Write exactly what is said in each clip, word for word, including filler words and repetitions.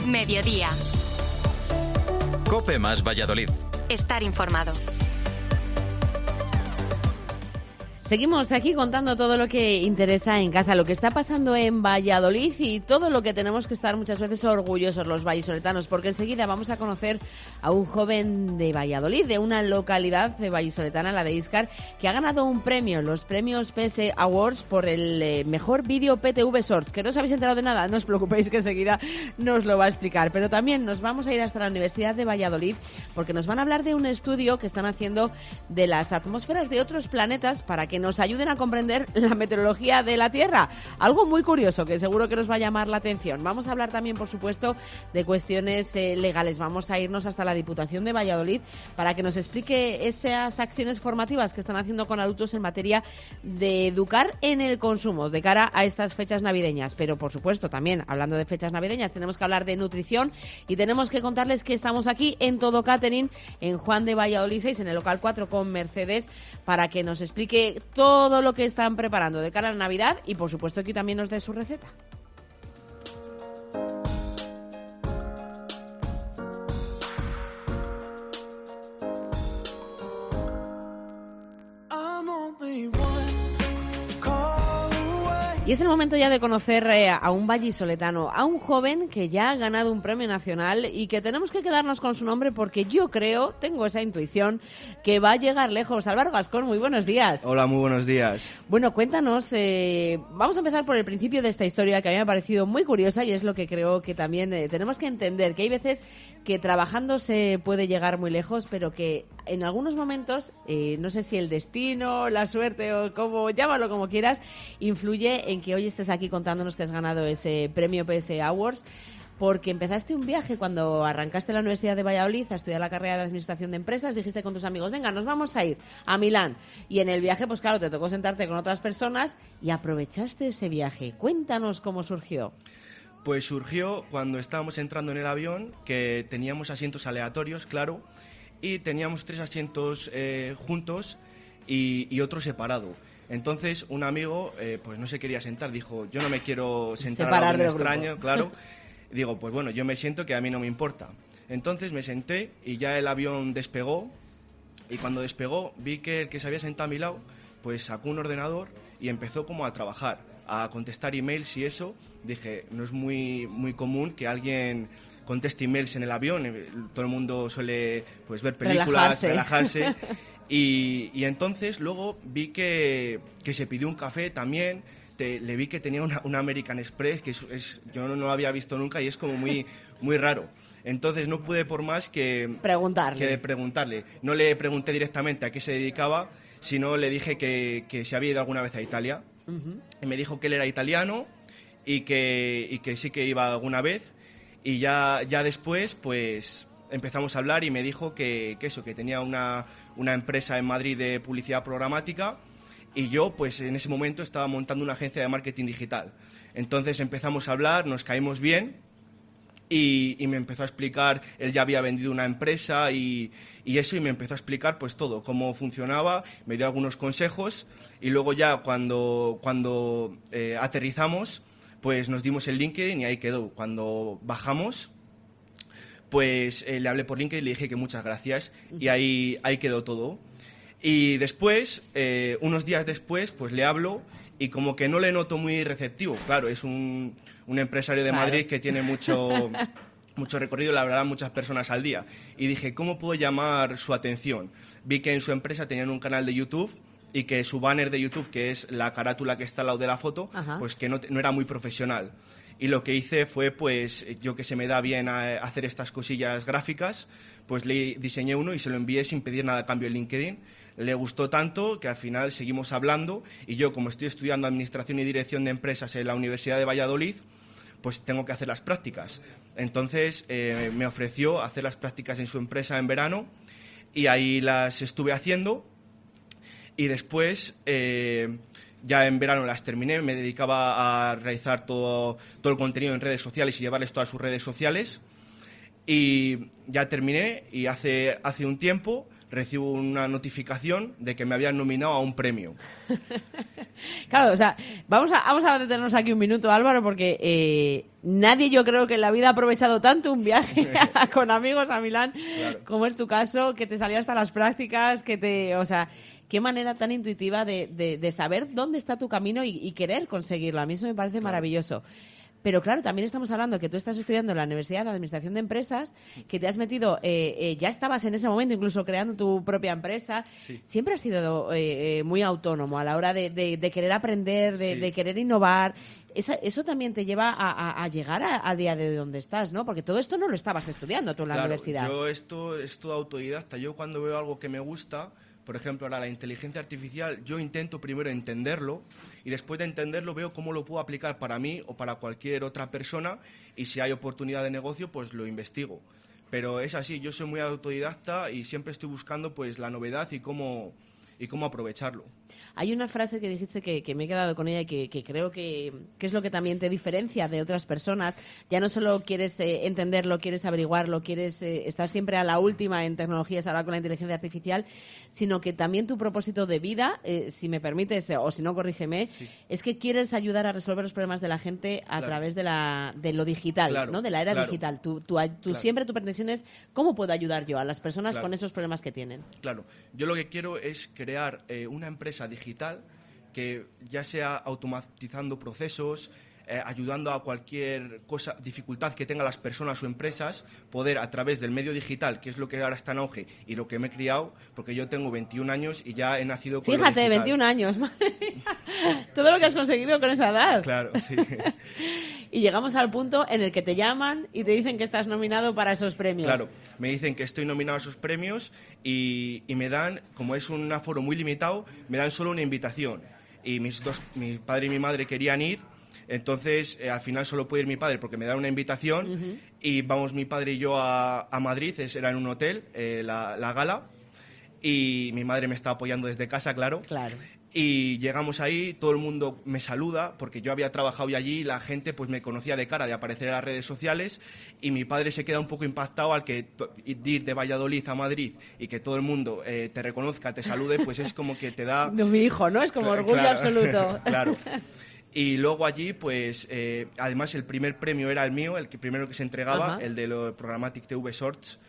Mediodía. COPE más Valladolid. Estar informado. Seguimos aquí contando todo lo que interesa en casa, lo que está pasando en Valladolid y todo lo que tenemos que estar muchas veces orgullosos los vallisoletanos, porque enseguida vamos a conocer a un joven de Valladolid, de una localidad de vallisoletana, la de Íscar, que ha ganado un premio, los premios P S Awards, por el eh, mejor vídeo P T V Shorts. Que no os habéis enterado de nada, no os preocupéis que enseguida nos lo va a explicar. Pero también nos vamos a ir hasta la Universidad de Valladolid, porque nos van a hablar de un estudio que están haciendo de las atmósferas de otros planetas para que nos ayuden a comprender la meteorología de la Tierra. Algo muy curioso que seguro que nos va a llamar la atención. Vamos a hablar también, por supuesto, de cuestiones eh, legales. Vamos a irnos hasta la Diputación de Valladolid para que nos explique esas acciones formativas que están haciendo con adultos en materia de educar en el consumo de cara a estas fechas navideñas. Pero, por supuesto, también, hablando de fechas navideñas, tenemos que hablar de nutrición y tenemos que contarles que estamos aquí en Todo Catering, en Juan de Valladolid seis, en el local cuatro con Mercedes, para que nos explique todo lo que están preparando de cara a la Navidad y, por supuesto, aquí también nos dé su receta. Y es el momento ya de conocer eh, a un vallisoletano, a un joven que ya ha ganado un premio nacional y que tenemos que quedarnos con su nombre porque yo creo, tengo esa intuición, que va a llegar lejos. Álvaro Gascón, muy buenos días. Hola, muy buenos días. Bueno, cuéntanos, eh, vamos a empezar por el principio de esta historia que a mí me ha parecido muy curiosa y es lo que creo que también eh, tenemos que entender, que hay veces que trabajando se puede llegar muy lejos, pero que en algunos momentos, eh, no sé si el destino, la suerte o como llámalo como quieras, influye en que hoy estés aquí contándonos que has ganado ese premio P S Awards, porque empezaste un viaje cuando arrancaste la Universidad de Valladolid a estudiar la carrera de Administración de Empresas. Dijiste con tus amigos, venga, nos vamos a ir a Milán. Y en el viaje, pues claro, te tocó sentarte con otras personas y aprovechaste ese viaje. Cuéntanos cómo surgió. Pues surgió cuando estábamos entrando en el avión, que teníamos asientos aleatorios, claro, y teníamos tres asientos eh, juntos y, y otro separado. Entonces un amigo eh, pues no se quería sentar, dijo, yo no me quiero sentar Separar a un del extraño, grupo. claro. Digo, pues bueno, yo me siento, que a mí no me importa. Entonces me senté y ya el avión despegó, y cuando despegó vi que el que se había sentado a mi lado pues sacó un ordenador y empezó como a trabajar, a contestar emails y eso. Dije, no es muy, muy común que alguien conteste emails en el avión, todo el mundo suele pues ver películas, relajarse, relajarse. Y, y entonces luego vi que, que se pidió un café también. Te, le vi que tenía una, una American Express, que es, es, yo no, no lo había visto nunca y es como muy, muy raro. Entonces no pude por más que preguntarle. que preguntarle. No le pregunté directamente a qué se dedicaba, sino le dije que, que se había ido alguna vez a Italia. Uh-huh. Y me dijo que él era italiano y que, y que sí que iba alguna vez. Y ya, ya después, pues empezamos a hablar y me dijo que, que eso, que tenía una, una empresa en Madrid de publicidad programática. Y yo, pues en ese momento estaba montando una agencia de marketing digital. Entonces empezamos a hablar, nos caímos bien y, y me empezó a explicar, él ya había vendido una empresa y, y eso, y me empezó a explicar pues todo, cómo funcionaba, me dio algunos consejos y luego ya cuando, cuando eh, aterrizamos, pues nos dimos el LinkedIn y ahí quedó. Cuando bajamos, pues eh, le hablé por LinkedIn y le dije que muchas gracias y ahí, ahí quedó todo. Y después, eh, unos días después, pues le hablo y como que no le noto muy receptivo. Claro, es un, un empresario de claro. Madrid que tiene mucho, mucho recorrido, le hablarán muchas personas al día. Y dije, ¿cómo puedo llamar su atención? Vi que en su empresa tenían un canal de YouTube y que su banner de YouTube, que es la carátula que está al lado de la foto, Ajá. pues que no, no era muy profesional. Y lo que hice fue, pues, yo que se me da bien a hacer estas cosillas gráficas, pues le diseñé uno y se lo envié sin pedir nada a cambio en LinkedIn. Le gustó tanto que al final seguimos hablando y yo, como estoy estudiando Administración y Dirección de Empresas en la Universidad de Valladolid, pues tengo que hacer las prácticas. Entonces eh, me ofreció hacer las prácticas en su empresa en verano y ahí las estuve haciendo y después... Eh, Ya en verano las terminé, me dedicaba a realizar todo, todo el contenido en redes sociales y llevarles todas sus redes sociales. Y ya terminé y hace, hace un tiempo recibo una notificación de que me habían nominado a un premio. Claro, o sea, vamos a, vamos a detenernos aquí un minuto, Álvaro, porque eh, nadie, yo creo que en la vida ha aprovechado tanto un viaje con amigos a Milán, claro, como es tu caso, que te salió hasta las prácticas, que te, o sea, qué manera tan intuitiva de, de, de saber dónde está tu camino y, y querer conseguirlo. A mí eso me parece claro. maravilloso. Pero claro, también estamos hablando que tú estás estudiando en la Universidad de Administración de Empresas, que te has metido, eh, eh, ya estabas en ese momento incluso creando tu propia empresa. Sí. Siempre has sido eh, muy autónomo a la hora de, de, de querer aprender, de, sí. de querer innovar. Esa, eso también te lleva a, a, a llegar al día de donde estás, ¿no? Porque todo esto no lo estabas estudiando tú en la claro, universidad. Yo esto es todo autodidacta. Yo cuando veo algo que me gusta, por ejemplo, ahora la inteligencia artificial, yo intento primero entenderlo y después de entenderlo veo cómo lo puedo aplicar para mí o para cualquier otra persona y si hay oportunidad de negocio, pues lo investigo. Pero es así, yo soy muy autodidacta y siempre estoy buscando pues la novedad y cómo, y cómo aprovecharlo. Hay una frase que dijiste que, que me he quedado con ella y que, que creo que, que es lo que también te diferencia de otras personas. Ya no solo quieres eh, entenderlo, quieres averiguarlo, quieres eh, estar siempre a la última en tecnologías, ahora con la inteligencia artificial, sino que también tu propósito de vida, eh, si me permites, eh, o si no, corrígeme, sí. es que quieres ayudar a resolver los problemas de la gente a claro. través de, la, de lo digital, claro, ¿no? De la era claro. digital. Tú, tú, tú claro. siempre tu pretensión es ¿cómo puedo ayudar yo a las personas claro. con esos problemas que tienen? Claro. Yo lo que quiero es crear eh, una empresa digital que ya sea automatizando procesos, eh, ayudando a cualquier cosa, dificultad que tengan las personas o empresas, poder a través del medio digital, que es lo que ahora está en auge y lo que me he criado, porque yo tengo veintiún años y ya he nacido con Fíjate, lo digital. veintiún años, madre mía. Todo lo que has conseguido con esa edad. Claro, sí. Y llegamos al punto en el que te llaman y te dicen que estás nominado para esos premios. Claro, me dicen que estoy nominado a esos premios y, y me dan, como es un aforo muy limitado, me dan solo una invitación. Y mis dos, mi padre y mi madre querían ir, entonces eh, al final solo puede ir mi padre porque me da una invitación uh-huh. y vamos mi padre y yo a, a Madrid, es, era en un hotel, eh, la, la gala, y mi madre me está apoyando desde casa, claro. Claro. Y llegamos ahí, todo el mundo me saluda, porque yo había trabajado ya allí y la gente pues me conocía de cara, de aparecer en las redes sociales, y mi padre se queda un poco impactado al que to- ir de Valladolid a Madrid y que todo el mundo eh, te reconozca, te salude, pues es como que te da... De mi hijo, ¿no? Es como orgullo claro, absoluto. Claro. Y luego allí, pues, eh, además el primer premio era el mío, el que primero que se entregaba, Ajá. el de lo Programmatic T V Shorts,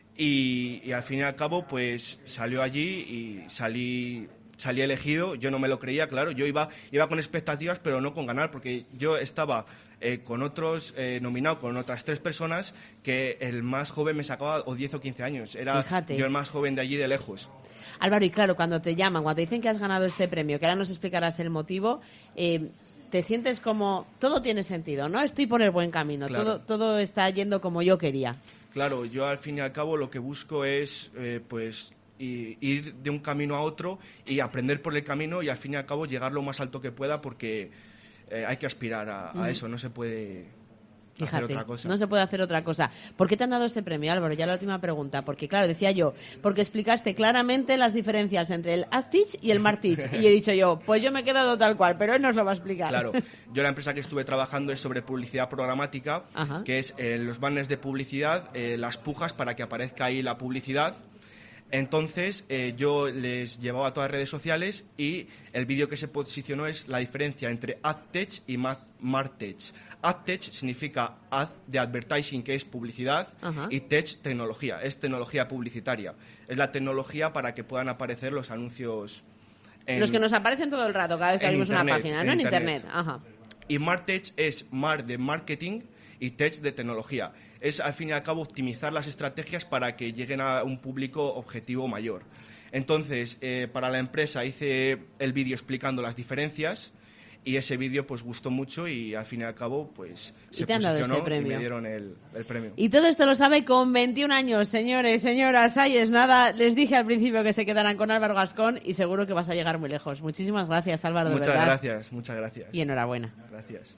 y, y al fin y al cabo, pues, salió allí y salí... Salí elegido, yo no me lo creía, claro, yo iba, iba con expectativas, pero no con ganar, porque yo estaba eh, con otros, eh, nominado con otras tres personas, que el más joven me sacaba o diez o quince años, era Fíjate. Yo el más joven de allí de lejos. Álvaro, y claro, cuando te llaman, cuando te dicen que has ganado este premio, que ahora nos explicarás el motivo, eh, te sientes como, todo tiene sentido, ¿no? Estoy por el buen camino, claro. todo, todo está yendo como yo quería. Claro, yo al fin y al cabo lo que busco es, eh, pues... y ir de un camino a otro y aprender por el camino y al fin y al cabo llegar lo más alto que pueda porque eh, hay que aspirar a, a mm. eso, no se puede Fíjate, hacer otra cosa. No se puede hacer otra cosa. ¿Por qué te han dado ese premio, Álvaro? Ya la última pregunta. Porque, claro, decía yo, porque explicaste claramente las diferencias entre el AdTeach y el MarTeach. Y he dicho yo, pues yo me he quedado tal cual, pero él nos lo va a explicar. Claro, yo la empresa que estuve trabajando es sobre publicidad programática, Ajá. que es eh, los banners de publicidad, eh, las pujas para que aparezca ahí la publicidad. Entonces eh, yo les llevaba a todas las redes sociales y el vídeo que se posicionó es la diferencia entre AdTech y MarTech. AdTech significa ad de advertising, que es publicidad, Ajá. y tech, tecnología, es tecnología publicitaria. Es la tecnología para que puedan aparecer los anuncios. En, los que nos aparecen todo el rato cada vez que abrimos una página, ¿no? En Internet. Internet. Ajá. Y MarTech es Mar de marketing y Tech de tecnología. Es, al fin y al cabo, optimizar las estrategias para que lleguen a un público objetivo mayor. Entonces, eh, para la empresa hice el vídeo explicando las diferencias y ese vídeo pues gustó mucho y al fin y al cabo pues se posicionó este y me dieron el, el premio. Y todo esto lo sabe con veintiún años, señores, señoras, ahí es nada. Les dije al principio que se quedaran con Álvaro Gascón y seguro que vas a llegar muy lejos. Muchísimas gracias, Álvaro, de muchas verdad. Muchas gracias, muchas gracias. Y enhorabuena. Gracias.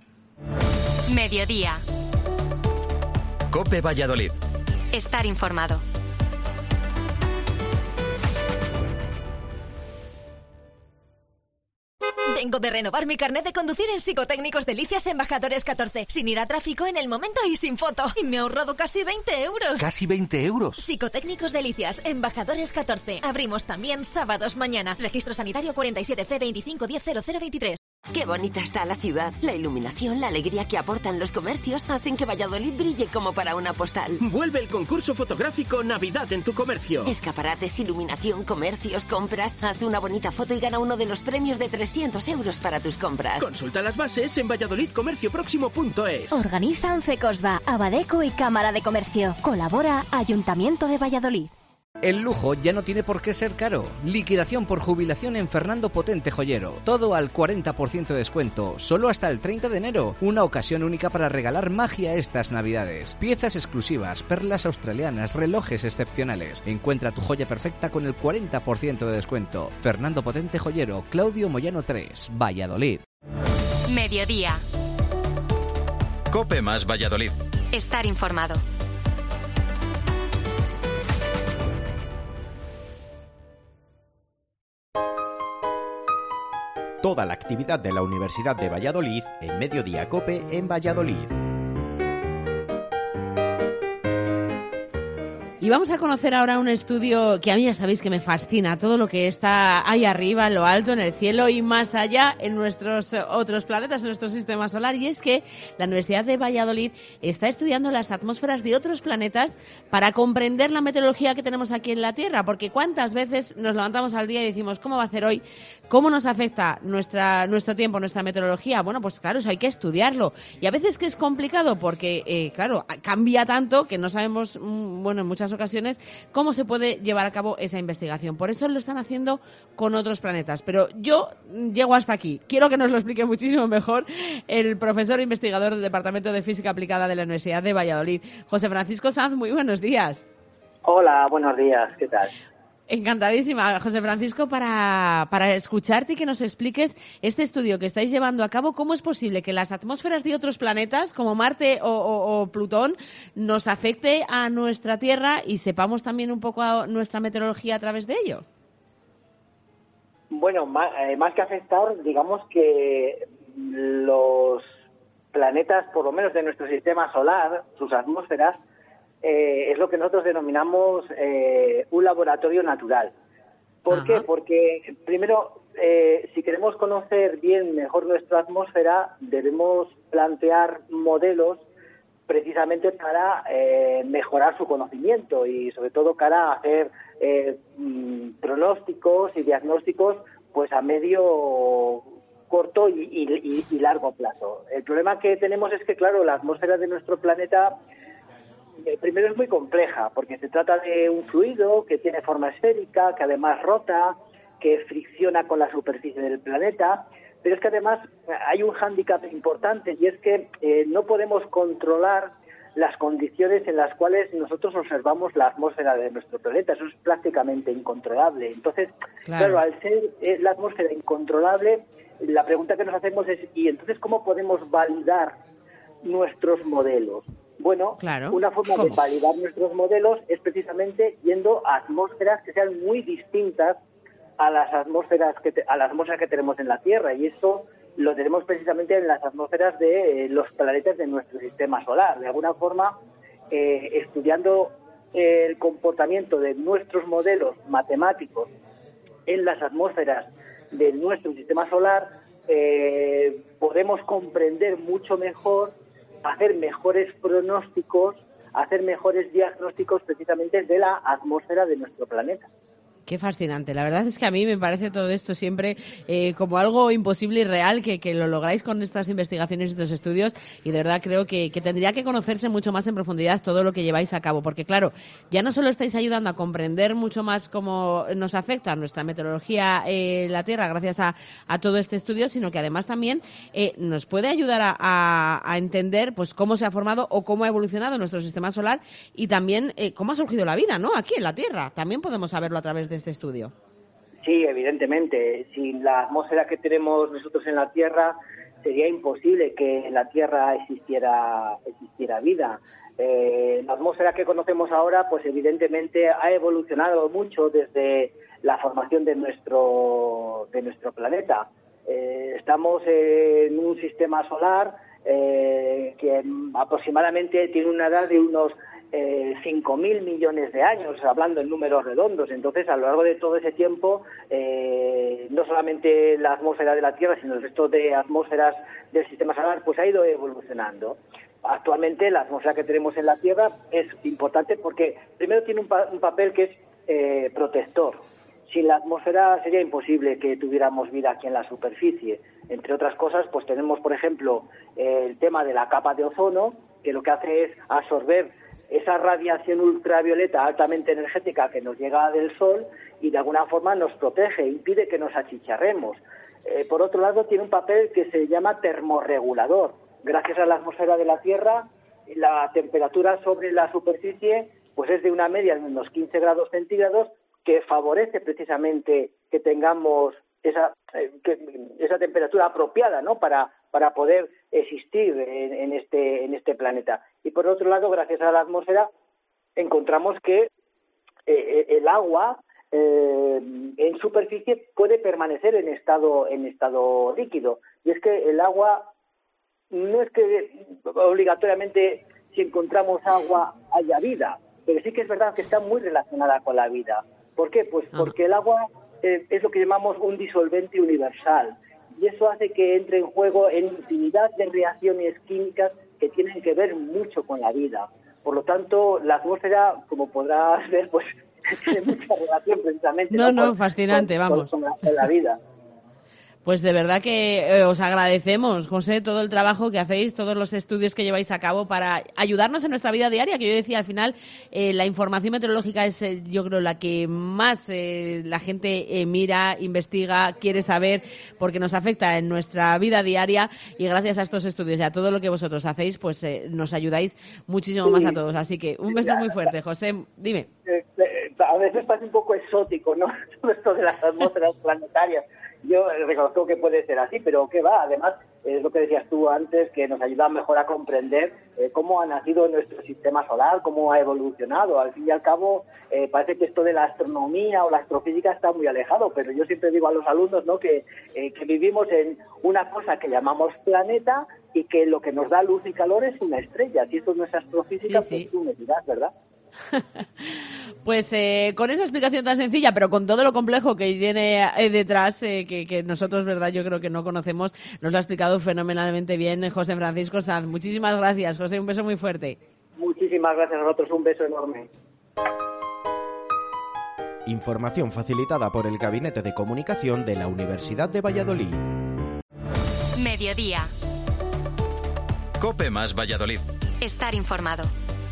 Mediodía. COPE Valladolid. Estar informado. Vengo de renovar mi carnet de conducir en Psicotécnicos Delicias Embajadores catorce, sin ir a tráfico, en el momento y sin foto. Y me he ahorrado casi veinte euros. ¿Casi veinte euros? Psicotécnicos Delicias Embajadores catorce. Abrimos también sábados mañana. Registro sanitario cuarenta y siete C veinticinco diez cero cero veintitrés. Qué bonita está la ciudad. La iluminación, la alegría que aportan los comercios hacen que Valladolid brille como para una postal. Vuelve el concurso fotográfico Navidad en tu comercio. Escaparates, iluminación, comercios, compras. Haz una bonita foto y gana uno de los premios de trescientos euros para tus compras. Consulta las bases en valladolid comercio próximo punto es. Organizan Fecosba, Abadeco y Cámara de Comercio. Colabora Ayuntamiento de Valladolid. El lujo ya no tiene por qué ser caro. Liquidación por jubilación en Fernando Potente Joyero. Todo al cuarenta por ciento de descuento, solo hasta el treinta de enero. Una ocasión única para regalar magia estas navidades. Piezas exclusivas, perlas australianas, relojes excepcionales. Encuentra tu joya perfecta con el cuarenta por ciento de descuento. Fernando Potente Joyero, Claudio Moyano tres, Valladolid. Mediodía. COPE más Valladolid. Estar informado. Toda la actividad de la Universidad de Valladolid en Mediodía COPE en Valladolid. Y vamos a conocer ahora un estudio que a mí ya sabéis que me fascina, todo lo que está ahí arriba, en lo alto, en el cielo y más allá en nuestros otros planetas, en nuestro sistema solar. Y es que la Universidad de Valladolid está estudiando las atmósferas de otros planetas para comprender la meteorología que tenemos aquí en la Tierra, porque cuántas veces nos levantamos al día y decimos, ¿cómo va a hacer hoy? ¿Cómo nos afecta nuestra, nuestro tiempo, nuestra meteorología? Bueno, pues claro, eso hay que estudiarlo. Y a veces que es complicado porque, eh, claro, cambia tanto que no sabemos, bueno, en muchas ocasiones cómo se puede llevar a cabo esa investigación. Por eso lo están haciendo con otros planetas. Pero yo llego hasta aquí. Quiero que nos lo explique muchísimo mejor el profesor e investigador del Departamento de Física Aplicada de la Universidad de Valladolid, José Francisco Sanz. Muy buenos días. Hola, buenos días. ¿Qué tal? Encantadísima, José Francisco, para, para escucharte y que nos expliques este estudio que estáis llevando a cabo. ¿Cómo es posible que las atmósferas de otros planetas, como Marte o, o, o Plutón, nos afecte a nuestra Tierra y sepamos también un poco a nuestra meteorología a través de ello? Bueno, más, eh, más que afectar, digamos que los planetas, por lo menos de nuestro sistema solar, sus atmósferas, Eh, es lo que nosotros denominamos eh, un laboratorio natural. ¿Por Ajá. qué? Porque, primero, eh, si queremos conocer bien mejor nuestra atmósfera, debemos plantear modelos precisamente para eh, mejorar su conocimiento y, sobre todo, para hacer eh, pronósticos y diagnósticos pues a medio, corto y, y, y largo plazo. El problema que tenemos es que, claro, la atmósfera de nuestro planeta primero es muy compleja, porque se trata de un fluido que tiene forma esférica, que además rota, que fricciona con la superficie del planeta, pero es que además hay un hándicap importante y es que eh, no podemos controlar las condiciones en las cuales nosotros observamos la atmósfera de nuestro planeta. Eso es prácticamente incontrolable. Entonces, claro, claro al ser eh, la atmósfera incontrolable, la pregunta que nos hacemos es, ¿y entonces cómo podemos validar nuestros modelos? Bueno, claro. Una forma ¿Cómo? de validar nuestros modelos es precisamente yendo a atmósferas que sean muy distintas a las atmósferas que te, a la atmósfera que tenemos en la Tierra, y esto lo tenemos precisamente en las atmósferas de eh, los planetas de nuestro sistema solar. De alguna forma, eh, estudiando eh, el comportamiento de nuestros modelos matemáticos en las atmósferas de nuestro sistema solar, eh, podemos comprender mucho mejor, hacer mejores pronósticos, hacer mejores diagnósticos precisamente de la atmósfera de nuestro planeta. Qué fascinante. La verdad es que a mí me parece todo esto siempre eh, como algo imposible y real, que, que lo lográis con estas investigaciones y estos estudios, y de verdad creo que, que tendría que conocerse mucho más en profundidad todo lo que lleváis a cabo, porque claro, ya no solo estáis ayudando a comprender mucho más cómo nos afecta nuestra meteorología en eh, la Tierra gracias a, a todo este estudio, sino que además también eh, nos puede ayudar a, a, a entender pues cómo se ha formado o cómo ha evolucionado nuestro sistema solar y también eh, cómo ha surgido la vida, ¿no? Aquí en la Tierra. También podemos saberlo a través de este estudio. Sí, evidentemente. Sin la atmósfera que tenemos nosotros en la Tierra, sería imposible que en la Tierra existiera existiera vida. Eh, la atmósfera que conocemos ahora, pues evidentemente ha evolucionado mucho desde la formación de nuestro de nuestro planeta. Eh, estamos en un sistema solar eh, que aproximadamente tiene una edad de unos eh, cinco mil millones de años, hablando en números redondos. Entonces, a lo largo de todo ese tiempo, eh, no solamente la atmósfera de la Tierra, sino el resto de atmósferas del sistema solar, pues ha ido evolucionando. Actualmente, la atmósfera que tenemos en la Tierra es importante porque, primero, tiene un, pa- un papel que es eh, protector. Sin la atmósfera sería imposible que tuviéramos vida aquí en la superficie. Entre otras cosas, pues tenemos, por ejemplo, eh, el tema de la capa de ozono, que lo que hace es absorber esa radiación ultravioleta altamente energética que nos llega del Sol y de alguna forma nos protege, impide que nos achicharremos. Eh, por otro lado, tiene un papel que se llama termorregulador. Gracias a la atmósfera de la Tierra, la temperatura sobre la superficie pues es de una media de unos quince grados centígrados, que favorece precisamente que tengamos esa eh, que, esa temperatura apropiada, ¿no?, para para poder existir en, en este en este planeta. Y por otro lado, gracias a la atmósfera encontramos que eh, el agua eh, en superficie puede permanecer en estado en estado líquido. Y es que el agua no es que obligatoriamente si encontramos agua haya vida, pero sí que es verdad que está muy relacionada con la vida. ¿Por qué? Pues porque el agua eh, es lo que llamamos un disolvente universal y eso hace que entre en juego en infinidad de reacciones químicas que tienen que ver mucho con la vida. Por lo tanto, la atmósfera, como podrás ver, pues tiene mucha relación precisamente no, no, no con, fascinante, con, vamos. Con, con, la, con la vida. Pues de verdad que eh, os agradecemos, José, todo el trabajo que hacéis, todos los estudios que lleváis a cabo para ayudarnos en nuestra vida diaria, que yo decía al final, eh, la información meteorológica es, eh, yo creo, la que más eh, la gente eh, mira, investiga, quiere saber, porque nos afecta en nuestra vida diaria y gracias a estos estudios y a todo lo que vosotros hacéis, pues eh, nos ayudáis muchísimo sí. más a todos. Así que un beso muy fuerte, José, dime. Eh, eh, a veces parece un poco exótico, ¿no?, todo esto de las atmósferas planetarias. Yo reconozco que puede ser así, pero ¿qué va? Además, es lo que decías tú antes, que nos ayuda mejor a comprender eh, cómo ha nacido nuestro sistema solar, cómo ha evolucionado. Al fin y al cabo, eh, parece que esto de la astronomía o la astrofísica está muy alejado, pero yo siempre digo a los alumnos, ¿no?, que, eh, que vivimos en una cosa que llamamos planeta y que lo que nos da luz y calor es una estrella. Si esto no es astrofísica, sí, sí. pues tú me dirás, ¿verdad? Pues eh, con esa explicación tan sencilla, pero con todo lo complejo que tiene eh, detrás, eh, que, que nosotros, verdad, yo creo que no conocemos, nos lo ha explicado fenomenalmente bien José Francisco Sanz. Muchísimas gracias, José, un beso muy fuerte. Muchísimas gracias a nosotros, un beso enorme. Información facilitada por el Gabinete de Comunicación de la Universidad de Valladolid. Mediodía. COPE más Valladolid. Estar informado.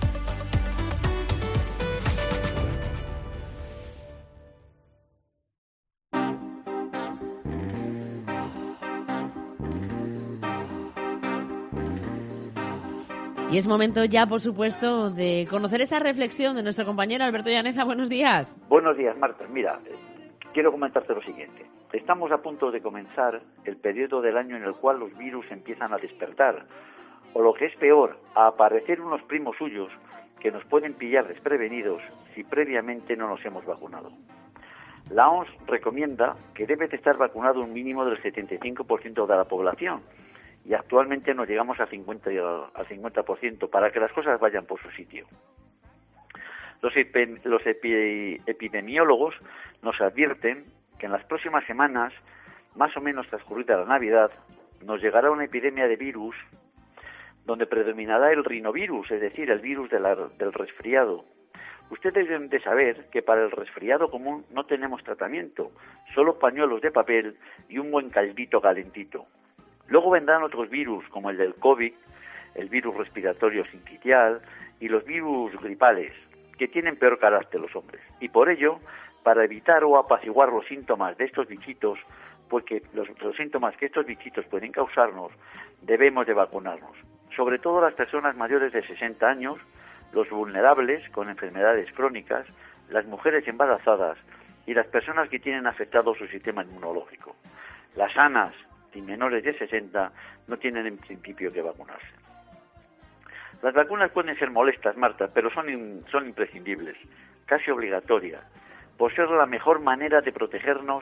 Y es momento ya, por supuesto, de conocer esa reflexión de nuestro compañero Alberto Llaneza. Buenos días. Buenos días, Marta. Mira, quiero comentarte lo siguiente. Estamos a punto de comenzar el periodo del año en el cual los virus empiezan a despertar, o lo que es peor, a aparecer unos primos suyos que nos pueden pillar desprevenidos si previamente no nos hemos vacunado. La O M S recomienda que debe de estar vacunado un mínimo del setenta y cinco por ciento de la población, y actualmente nos llegamos al cincuenta, al cincuenta por ciento para que las cosas vayan por su sitio. Los, epi, los epi, epidemiólogos nos advierten que en las próximas semanas, más o menos transcurrida la Navidad, nos llegará una epidemia de virus donde predominará el rinovirus, es decir, el virus de la, del resfriado. Ustedes deben de saber que para el resfriado común no tenemos tratamiento, solo pañuelos de papel y un buen caldito calentito. Luego vendrán otros virus, como el del COVID, el virus respiratorio sincitial y los virus gripales, que tienen peor carácter los hombres. Y por ello, para evitar o apaciguar los síntomas de estos bichitos, porque los, los síntomas que estos bichitos pueden causarnos, debemos de vacunarnos. Sobre todo las personas mayores de sesenta años, los vulnerables con enfermedades crónicas, las mujeres embarazadas y las personas que tienen afectado su sistema inmunológico. Las sanas y menores de sesenta no tienen en principio que vacunarse. Las vacunas pueden ser molestas, Marta, pero son, in, son imprescindibles, casi obligatorias, por ser la mejor manera de protegernos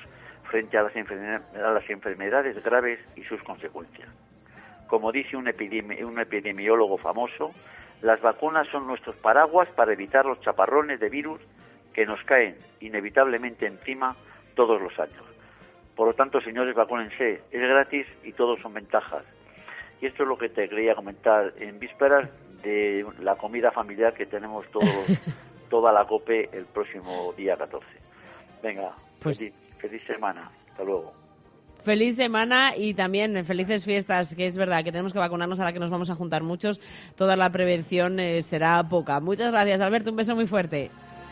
frente a las, enferme- a las enfermedades graves y sus consecuencias. Como dice un, epidemi- un epidemiólogo famoso, las vacunas son nuestros paraguas para evitar los chaparrones de virus que nos caen inevitablemente encima todos los años. Por lo tanto, señores, vacúnense, es gratis y todos son ventajas. Y esto es lo que te quería comentar en vísperas de la comida familiar que tenemos todos, toda la COPE el próximo día catorce. Venga, pues, feliz, feliz semana. Hasta luego. Feliz semana y también felices fiestas, que es verdad que tenemos que vacunarnos ahora que nos vamos a juntar muchos. Toda la prevención eh, será poca. Muchas gracias, Alberto. Un beso muy fuerte.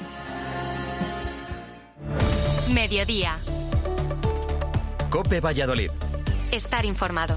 Mediodía. COPE Valladolid. Estar informado.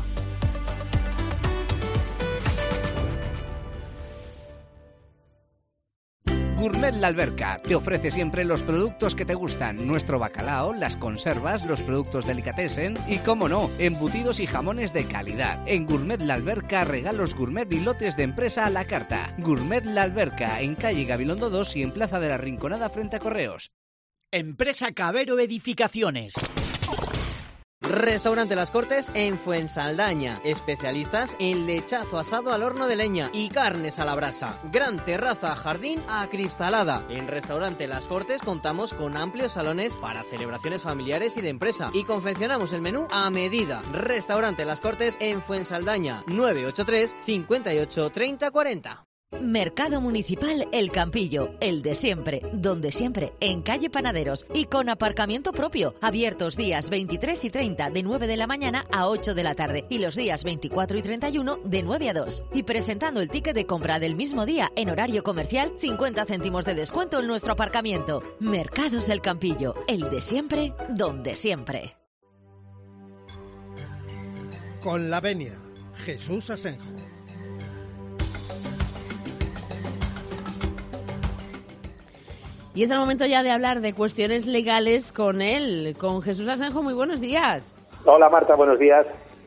Gourmet La Alberca te ofrece siempre los productos que te gustan, nuestro bacalao, las conservas, los productos delicatessen y, como no, embutidos y jamones de calidad. En Gourmet La Alberca, regalos gourmet y lotes de empresa a la carta. Gourmet La Alberca, en calle Gabilondo dos y en Plaza de la Rinconada frente a Correos. Empresa Cabero Edificaciones. Restaurante Las Cortes en Fuensaldaña. Especialistas en lechazo asado al horno de leña y carnes a la brasa. Gran terraza, jardín acristalada. En Restaurante Las Cortes contamos con amplios salones para celebraciones familiares y de empresa. Y confeccionamos el menú a medida. Restaurante Las Cortes en Fuensaldaña. nueve ocho tres, cincuenta y ocho, treinta, cuarenta. Mercado Municipal El Campillo, el de siempre, donde siempre, en calle Panaderos y con aparcamiento propio, abiertos días veintitrés y treinta de nueve de la mañana a ocho de la tarde y los días veinticuatro y treinta y uno de nueve a dos. Y presentando el ticket de compra del mismo día en horario comercial, cincuenta céntimos de descuento en nuestro aparcamiento. Mercados El Campillo, el de siempre, donde siempre. Con la venia, Jesús Asenjo. Y es el momento ya de hablar de cuestiones legales con él, con Jesús Asenjo. Muy buenos días. Hola Marta, buenos días.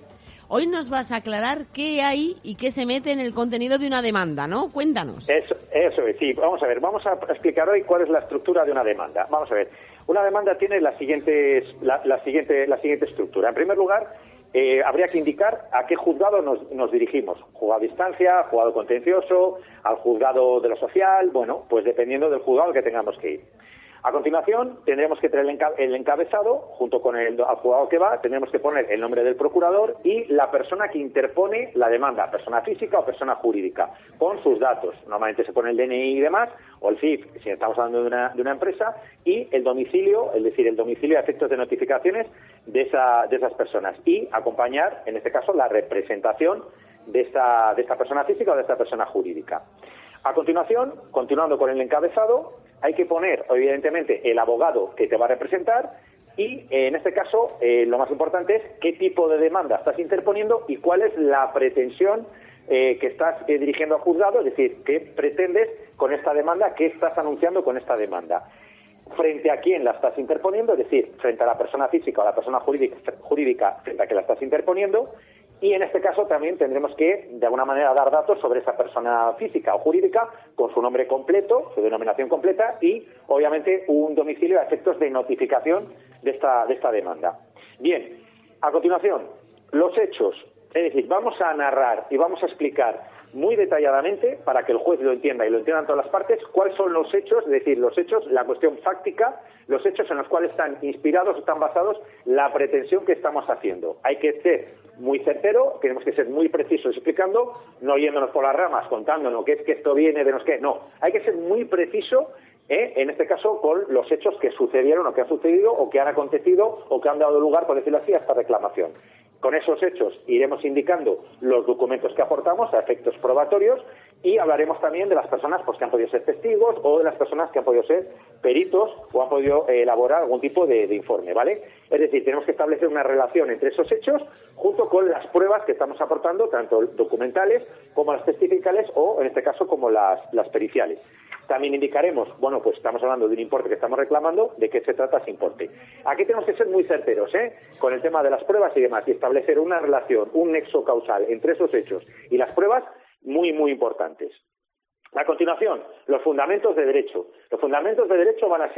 Hoy nos vas a aclarar qué hay y qué se mete en el contenido de una demanda, ¿no? Cuéntanos. Eso, eso es, sí. Vamos a ver, vamos a explicar hoy cuál es la estructura de una demanda. Vamos a ver, una demanda tiene la siguiente, la, la siguiente, la siguiente estructura. En primer lugar, eh, habría que indicar a qué juzgado nos, nos dirigimos. Juzgado de instancia, juzgado contencioso, al juzgado de lo social, bueno, pues dependiendo del juzgado al que tengamos que ir. A continuación, tendremos que tener el, enca- el encabezado, junto con el al juzgado que va, tendremos que poner el nombre del procurador y la persona que interpone la demanda, persona física o persona jurídica, con sus datos. Normalmente se pone el D N I y demás, o el C I F, si estamos hablando de una, de una empresa, y el domicilio, es decir, el domicilio a efectos de notificaciones de, esa, de esas personas. Y acompañar, en este caso, la representación de esta, de esta persona física o de esta persona jurídica. A continuación, continuando con el encabezado, hay que poner, evidentemente, el abogado que te va a representar y, eh, en este caso, eh, lo más importante es qué tipo de demanda estás interponiendo y cuál es la pretensión eh, que estás eh, dirigiendo al juzgado, es decir, qué pretendes con esta demanda, qué estás anunciando con esta demanda. Frente a quién la estás interponiendo, es decir, frente a la persona física o a la persona jurídica, jurídica frente a qué la estás interponiendo. Y en este caso también tendremos que, de alguna manera, dar datos sobre esa persona física o jurídica con su nombre completo, su denominación completa y, obviamente, un domicilio a efectos de notificación de esta, de esta demanda. Bien, a continuación, los hechos. Es decir, vamos a narrar y vamos a explicar muy detalladamente, para que el juez lo entienda y lo entiendan todas las partes, cuáles son los hechos, es decir, los hechos, la cuestión fáctica, los hechos en los cuales están inspirados o están basados la pretensión que estamos haciendo. Hay que ser muy certero, tenemos que ser muy precisos explicando, no yéndonos por las ramas, contándonos qué es que esto viene de no sé qué, no. Hay que ser muy preciso, ¿eh? En este caso, con los hechos que sucedieron o que han sucedido o que han acontecido o que han dado lugar, por decirlo así, a esta reclamación. Con esos hechos iremos indicando los documentos que aportamos a efectos probatorios y hablaremos también de las personas pues, que han podido ser testigos o de las personas que han podido ser peritos o han podido eh, elaborar algún tipo de, de informe, ¿vale? Es decir, tenemos que establecer una relación entre esos hechos junto con las pruebas que estamos aportando, tanto documentales como las testificales o, en este caso, como las, las periciales. También indicaremos, bueno, pues estamos hablando de un importe que estamos reclamando, de qué se trata ese importe. Aquí tenemos que ser muy certeros, ¿eh? Con el tema de las pruebas y demás, y establecer una relación, un nexo causal entre esos hechos y las pruebas muy, muy importantes. A continuación, los fundamentos de derecho. Los fundamentos de derecho van a ser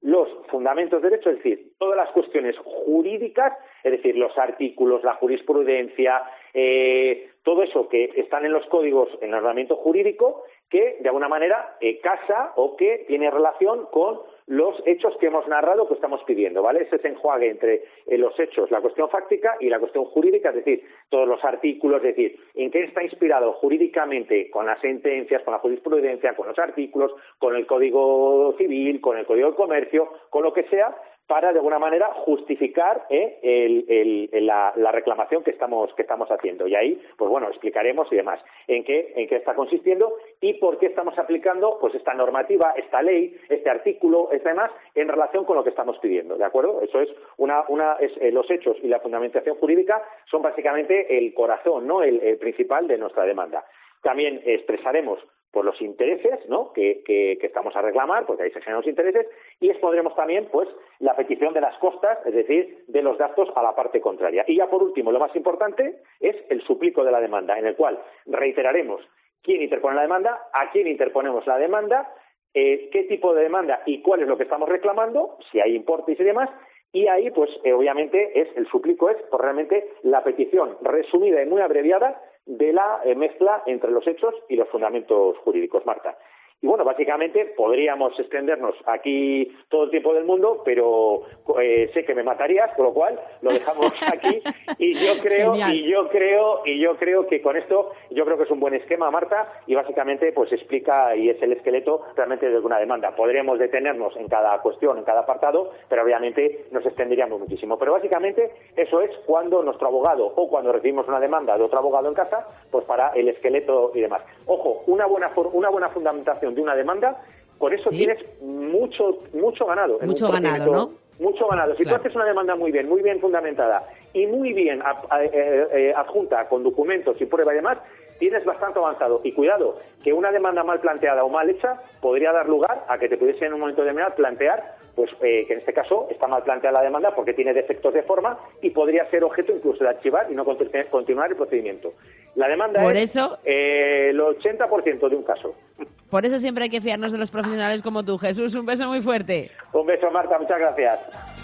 los fundamentos de derecho, es decir, todas las cuestiones jurídicas, es decir, los artículos, la jurisprudencia, eh, todo eso que están en los códigos, en el ordenamiento jurídico, que de alguna manera eh, casa o que tiene relación con los hechos que hemos narrado, que estamos pidiendo, ¿vale? Ese es enjuague entre eh, los hechos, la cuestión fáctica y la cuestión jurídica, es decir, todos los artículos, es decir, en qué está inspirado jurídicamente con las sentencias, con la jurisprudencia, con los artículos, con el Código Civil, con el Código de Comercio, con lo que sea, para de alguna manera justificar eh, el, el, el, la, la reclamación que estamos que estamos haciendo. Y ahí, pues bueno, explicaremos y demás en qué en qué está consistiendo y por qué estamos aplicando pues esta normativa, esta ley, este artículo, este demás, en relación con lo que estamos pidiendo, ¿de acuerdo? Eso es una una es eh, los hechos y la fundamentación jurídica son básicamente el corazón, ¿no? El, el principal de nuestra demanda. También expresaremos por los intereses, ¿no? Que, que, que estamos a reclamar, porque ahí se generan los intereses, y expondremos también, pues, la petición de las costas, es decir, de los gastos a la parte contraria. Y ya por último, lo más importante es el suplico de la demanda, en el cual reiteraremos quién interpone la demanda, a quién interponemos la demanda, eh, qué tipo de demanda y cuál es lo que estamos reclamando, si hay importes y demás, y ahí, pues, eh, obviamente, es el suplico es, pues, realmente la petición resumida y muy abreviada de la eh, mezcla entre los hechos y los fundamentos jurídicos, Marta. Y bueno, básicamente podríamos extendernos aquí todo el tiempo del mundo, pero eh, sé que me matarías, con lo cual lo dejamos aquí. Y yo creo, Genial. y yo creo, y yo creo que con esto, yo creo que es un buen esquema, Marta, y básicamente pues explica y es el esqueleto realmente de una demanda. Podríamos detenernos en cada cuestión, en cada apartado, pero obviamente nos extenderíamos muchísimo. Pero básicamente eso es cuando nuestro abogado o cuando recibimos una demanda de otro abogado en casa, pues para el esqueleto y demás. Ojo, una buena for- una buena fundamentación de una demanda, por eso ¿Sí? tienes mucho mucho ganado. Mucho ganado, ¿no? Mucho ganado. Si claro. tú haces una demanda muy bien, muy bien fundamentada y muy bien a, a, a, a, adjunta con documentos y prueba y demás, tienes bastante avanzado. Y cuidado, que una demanda mal planteada o mal hecha podría dar lugar a que te pudiese en un momento determinado plantear, pues eh, que en este caso está mal planteada la demanda porque tiene defectos de forma y podría ser objeto incluso de archivar y no continuar el procedimiento. La demanda por es eso, eh, el ochenta por ciento de un caso. Por eso siempre hay que fiarnos de los profesionales como tú. Jesús, un beso muy fuerte. Un beso, Marta, muchas gracias.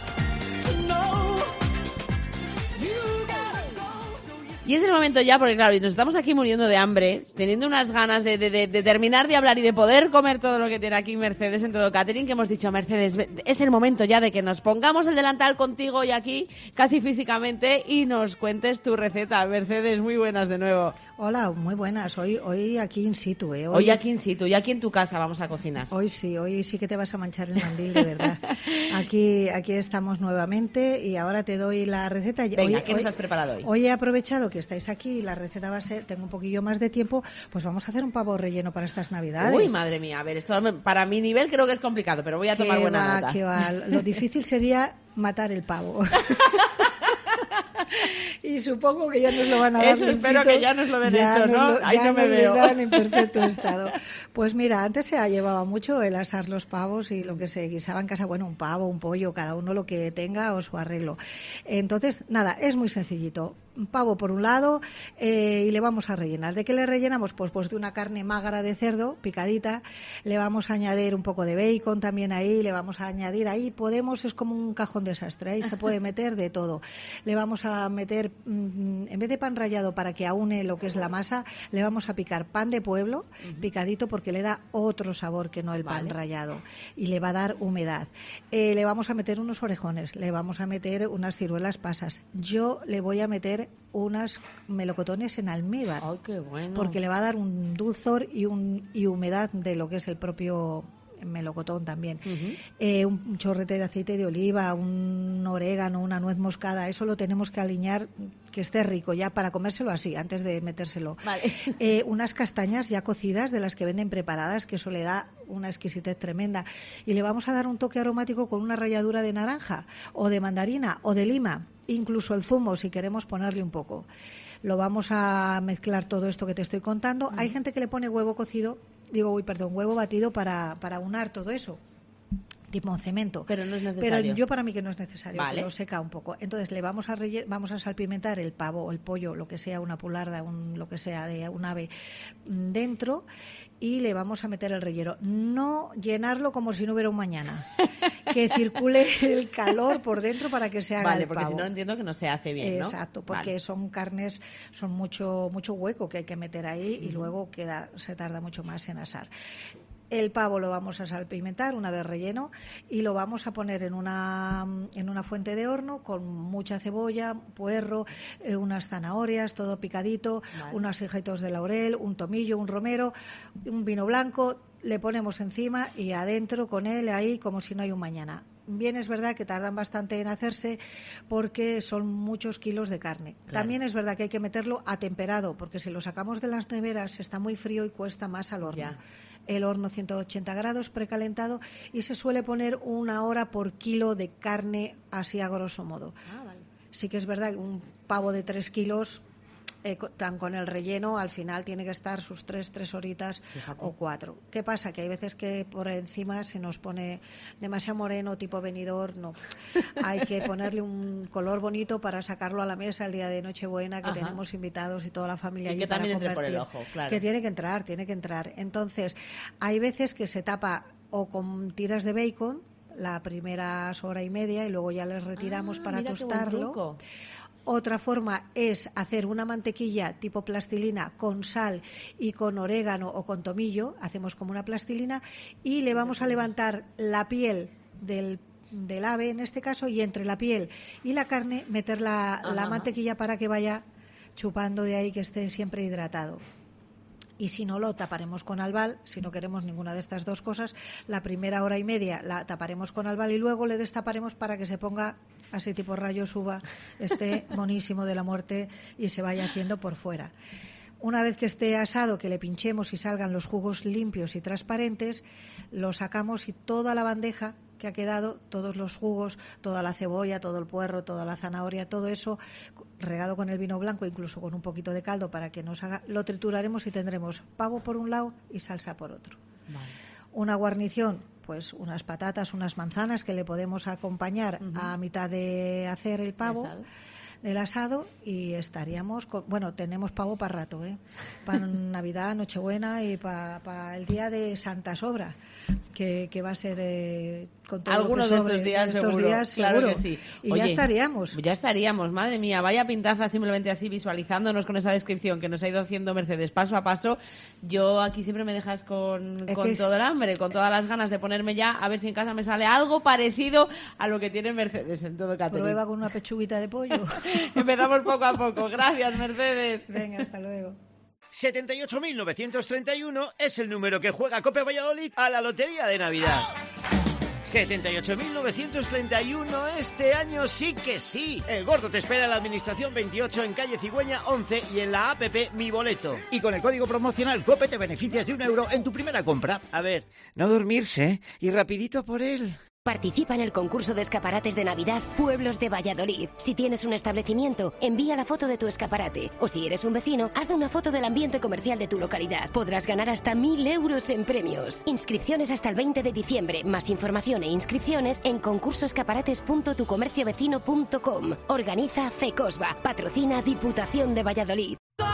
Y es el momento ya, porque claro, nos estamos aquí muriendo de hambre, teniendo unas ganas de, de, de, de terminar de hablar y de poder comer todo lo que tiene aquí Mercedes en todo catering, que hemos dicho, Mercedes, es el momento ya de que nos pongamos el delantal contigo y aquí, casi físicamente, y nos cuentes tu receta. Mercedes, muy buenas de nuevo. Hola, muy buenas. Hoy hoy aquí in situ, ¿eh? Hoy, hoy aquí in situ, y aquí en tu casa vamos a cocinar. Hoy sí, hoy sí que te vas a manchar el mandil, de verdad. Aquí aquí estamos nuevamente y ahora te doy la receta. Venga, hoy, ¿qué nos has preparado hoy? Hoy he aprovechado que estáis aquí y la receta va a ser, tengo un poquillo más de tiempo, pues vamos a hacer un pavo relleno para estas Navidades. Uy, madre mía, a ver, esto para mi nivel creo que es complicado, pero voy a tomar buena va, nota. Que va. Lo difícil sería matar el pavo. Y supongo que ya nos lo van a dar. Eso espero que ya nos lo den hecho, ¿no? Lo, Ahí no me veo. Dan en perfecto estado. Pues mira, antes se llevaba mucho el asar los pavos y lo que se guisaba en casa, bueno, un pavo, un pollo, cada uno lo que tenga o su arreglo. Entonces, nada, es muy sencillito. Un pavo por un lado eh, y le vamos a rellenar. ¿De qué le rellenamos? Pues, pues de una carne magra de cerdo, picadita. Le vamos a añadir un poco de bacon también ahí, le vamos a añadir ahí, podemos, es como un cajón desastre, ahí se puede meter de todo. Le vamos a meter, mmm, en vez de pan rallado para que aúne lo que es la masa, le vamos a picar pan de pueblo, uh-huh. picadito, porque le da otro sabor que no el pan vale. rallado y le va a dar humedad. Eh, le vamos a meter unos orejones, le vamos a meter unas ciruelas pasas. Yo le voy a meter unas melocotones en almíbar. ¡Ay, qué bueno! Porque le va a dar un dulzor y, un, y humedad de lo que es el propio melocotón también. Uh-huh. Eh, un chorrete de aceite de oliva, un orégano, una nuez moscada, eso lo tenemos que aliñar que esté rico ya para comérselo así, antes de metérselo. Vale. Eh, unas castañas ya cocidas de las que venden preparadas, que eso le da una exquisitez tremenda. Y le vamos a dar un toque aromático con una ralladura de naranja o de mandarina o de lima, incluso el zumo si queremos ponerle un poco. Lo vamos a mezclar todo esto que te estoy contando. Uh-huh. Hay gente que le pone huevo cocido, digo, uy, perdón, huevo batido para, para unar todo eso, tipo en cemento. Pero no es necesario. Pero yo para mí que no es necesario, vale. que lo seca un poco. Entonces le vamos a relle- vamos a salpimentar el pavo o el pollo, lo que sea, una pularda, un, lo que sea de un ave dentro, y le vamos a meter el relleno. No llenarlo como si no hubiera un mañana. que circule el calor por dentro para que se haga vale, el porque pavo. si no entiendo que no se hace bien, ¿no? Exacto, porque vale. son carnes, son mucho mucho hueco que hay que meter ahí y uh-huh. luego queda se tarda mucho más en asar. El pavo lo vamos a salpimentar una vez relleno y lo vamos a poner en una en una fuente de horno con mucha cebolla, puerro, eh, unas zanahorias, todo picadito, vale. unos hijitos de laurel, un tomillo, un romero, un vino blanco, le ponemos encima y adentro con él ahí como si no hay un mañana. Bien, es verdad que tardan bastante en hacerse porque son muchos kilos de carne. Claro. También es verdad que hay que meterlo atemperado, porque si lo sacamos de las neveras está muy frío y cuesta más al horno. Ya. El horno ciento ochenta grados precalentado y se suele poner una hora por kilo de carne, así a grosso modo. Ah, vale. Sí que es verdad que un pavo de tres kilos... Eh, tan con el relleno al final tiene que estar sus tres, tres horitas Fíjate. o cuatro. ¿Qué pasa? Que hay veces que por encima se nos pone demasiado moreno, tipo venidor, no. Hay que ponerle un color bonito para sacarlo a la mesa el día de Nochebuena, que Ajá. tenemos invitados y toda la familia y allí que para también entre compartir. por el ojo, claro. Que tiene que entrar, tiene que entrar. Entonces, hay veces que se tapa o con tiras de bacon la primera hora y media y luego ya les retiramos ah, para mira tostarlo. Otra forma es hacer una mantequilla tipo plastilina con sal y con orégano o con tomillo, hacemos como una plastilina y le vamos a levantar la piel del, del ave en este caso y entre la piel y la carne meter la, la mantequilla para que vaya chupando de ahí, que esté siempre hidratado. Y si no, lo taparemos con albal. Si no queremos ninguna de estas dos cosas, la primera hora y media la taparemos con albal y luego le destaparemos para que se ponga así tipo rayo suba, esté monísimo de la muerte y se vaya haciendo por fuera. Una vez que esté asado, que le pinchemos y salgan los jugos limpios y transparentes, lo sacamos y toda la bandeja que ha quedado, todos los jugos, toda la cebolla, todo el puerro, toda la zanahoria, todo eso regado con el vino blanco, incluso con un poquito de caldo para que nos haga, lo trituraremos y tendremos pavo por un lado y salsa por otro. Vale. Una guarnición, pues unas patatas, unas manzanas que le podemos acompañar uh-huh. a mitad de hacer el pavo. Asado. Del asado y estaríamos con, bueno, tenemos pavo para rato, ¿eh? Para Navidad, Nochebuena y para pa el día de Santa Sobra, que, que va a ser eh, con todo algunos lo que de sobre, estos días, estos seguro, días claro seguro. Que sí. Y Oye, ya estaríamos. Ya estaríamos, madre mía, vaya pintaza simplemente así visualizándonos con esa descripción que nos ha ido haciendo Mercedes paso a paso. Yo aquí siempre me dejas con, con todo el hambre, con todas las ganas de ponerme ya a ver si en casa me sale algo parecido a lo que tiene Mercedes en todo catering. Prueba con una pechuguita de pollo. Empezamos poco a poco. Gracias, Mercedes. Venga, hasta luego. setenta y ocho mil novecientos treinta y uno es el número que juega Cope Valladolid a la Lotería de Navidad. setenta y ocho mil novecientos treinta y uno este año sí que sí. El gordo te espera en la Administración veintiocho en calle Cigüeña once y en la app Mi Boleto. Y con el código promocional COPE te beneficias de un euro en tu primera compra. A ver, no dormirse y rapidito por él. Participa en el concurso de escaparates de Navidad Pueblos de Valladolid. Si tienes un establecimiento, envía la foto de tu escaparate. O si eres un vecino, haz una foto del ambiente comercial de tu localidad. Podrás ganar hasta mil euros en premios. Inscripciones hasta el veinte de diciembre. Más información e inscripciones en concurso escaparates punto tu comercio vecino punto com. Organiza FECOSBA. Patrocina Diputación de Valladolid.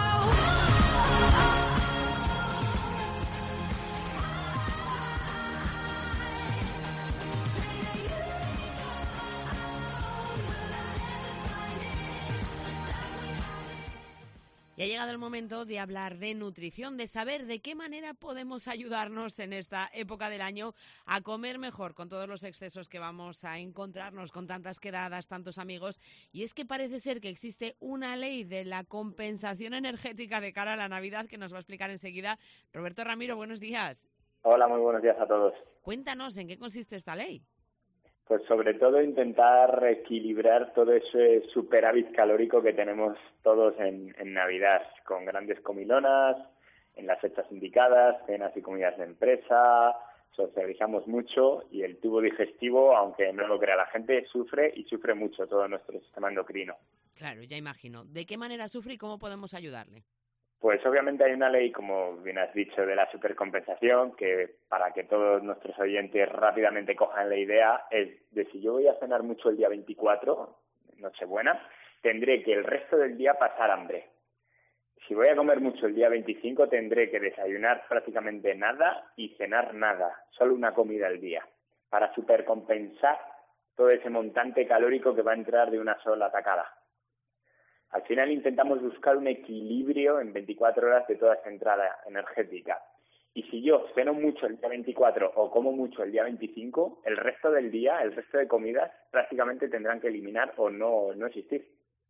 Y ha llegado el momento de hablar de nutrición, de saber de qué manera podemos ayudarnos en esta época del año a comer mejor con todos los excesos que vamos a encontrarnos con tantas quedadas, tantos amigos. Y es que parece ser que existe una ley de la compensación energética de cara a la Navidad que nos va a explicar enseguida Roberto Ramiro. Buenos días. Hola, muy buenos días a todos. Cuéntanos, ¿en qué consiste esta ley? Pues sobre todo intentar equilibrar todo ese superávit calórico que tenemos todos en, en Navidad, con grandes comilonas, en las fechas indicadas, cenas y comidas de empresa, socializamos mucho y el tubo digestivo, aunque no lo crea la gente, sufre y sufre mucho todo nuestro sistema endocrino. Claro, ya imagino. ¿De qué manera sufre y cómo podemos ayudarle? Pues obviamente hay una ley, como bien has dicho, de la supercompensación, que para que todos nuestros oyentes rápidamente cojan la idea, es de si yo voy a cenar mucho el día veinticuatro, Nochebuena, tendré que el resto del día pasar hambre. Si voy a comer mucho el día veinticinco, tendré que desayunar prácticamente nada y cenar nada, solo una comida al día. para supercompensar todo ese montante calórico que va a entrar de una sola tacada. Al final intentamos buscar un equilibrio en veinticuatro horas de toda esa entrada energética. Y si yo ceno mucho el día veinticuatro o como mucho el día veinticinco, el resto del día, el resto de comidas, prácticamente tendrán que eliminar o no, no existir.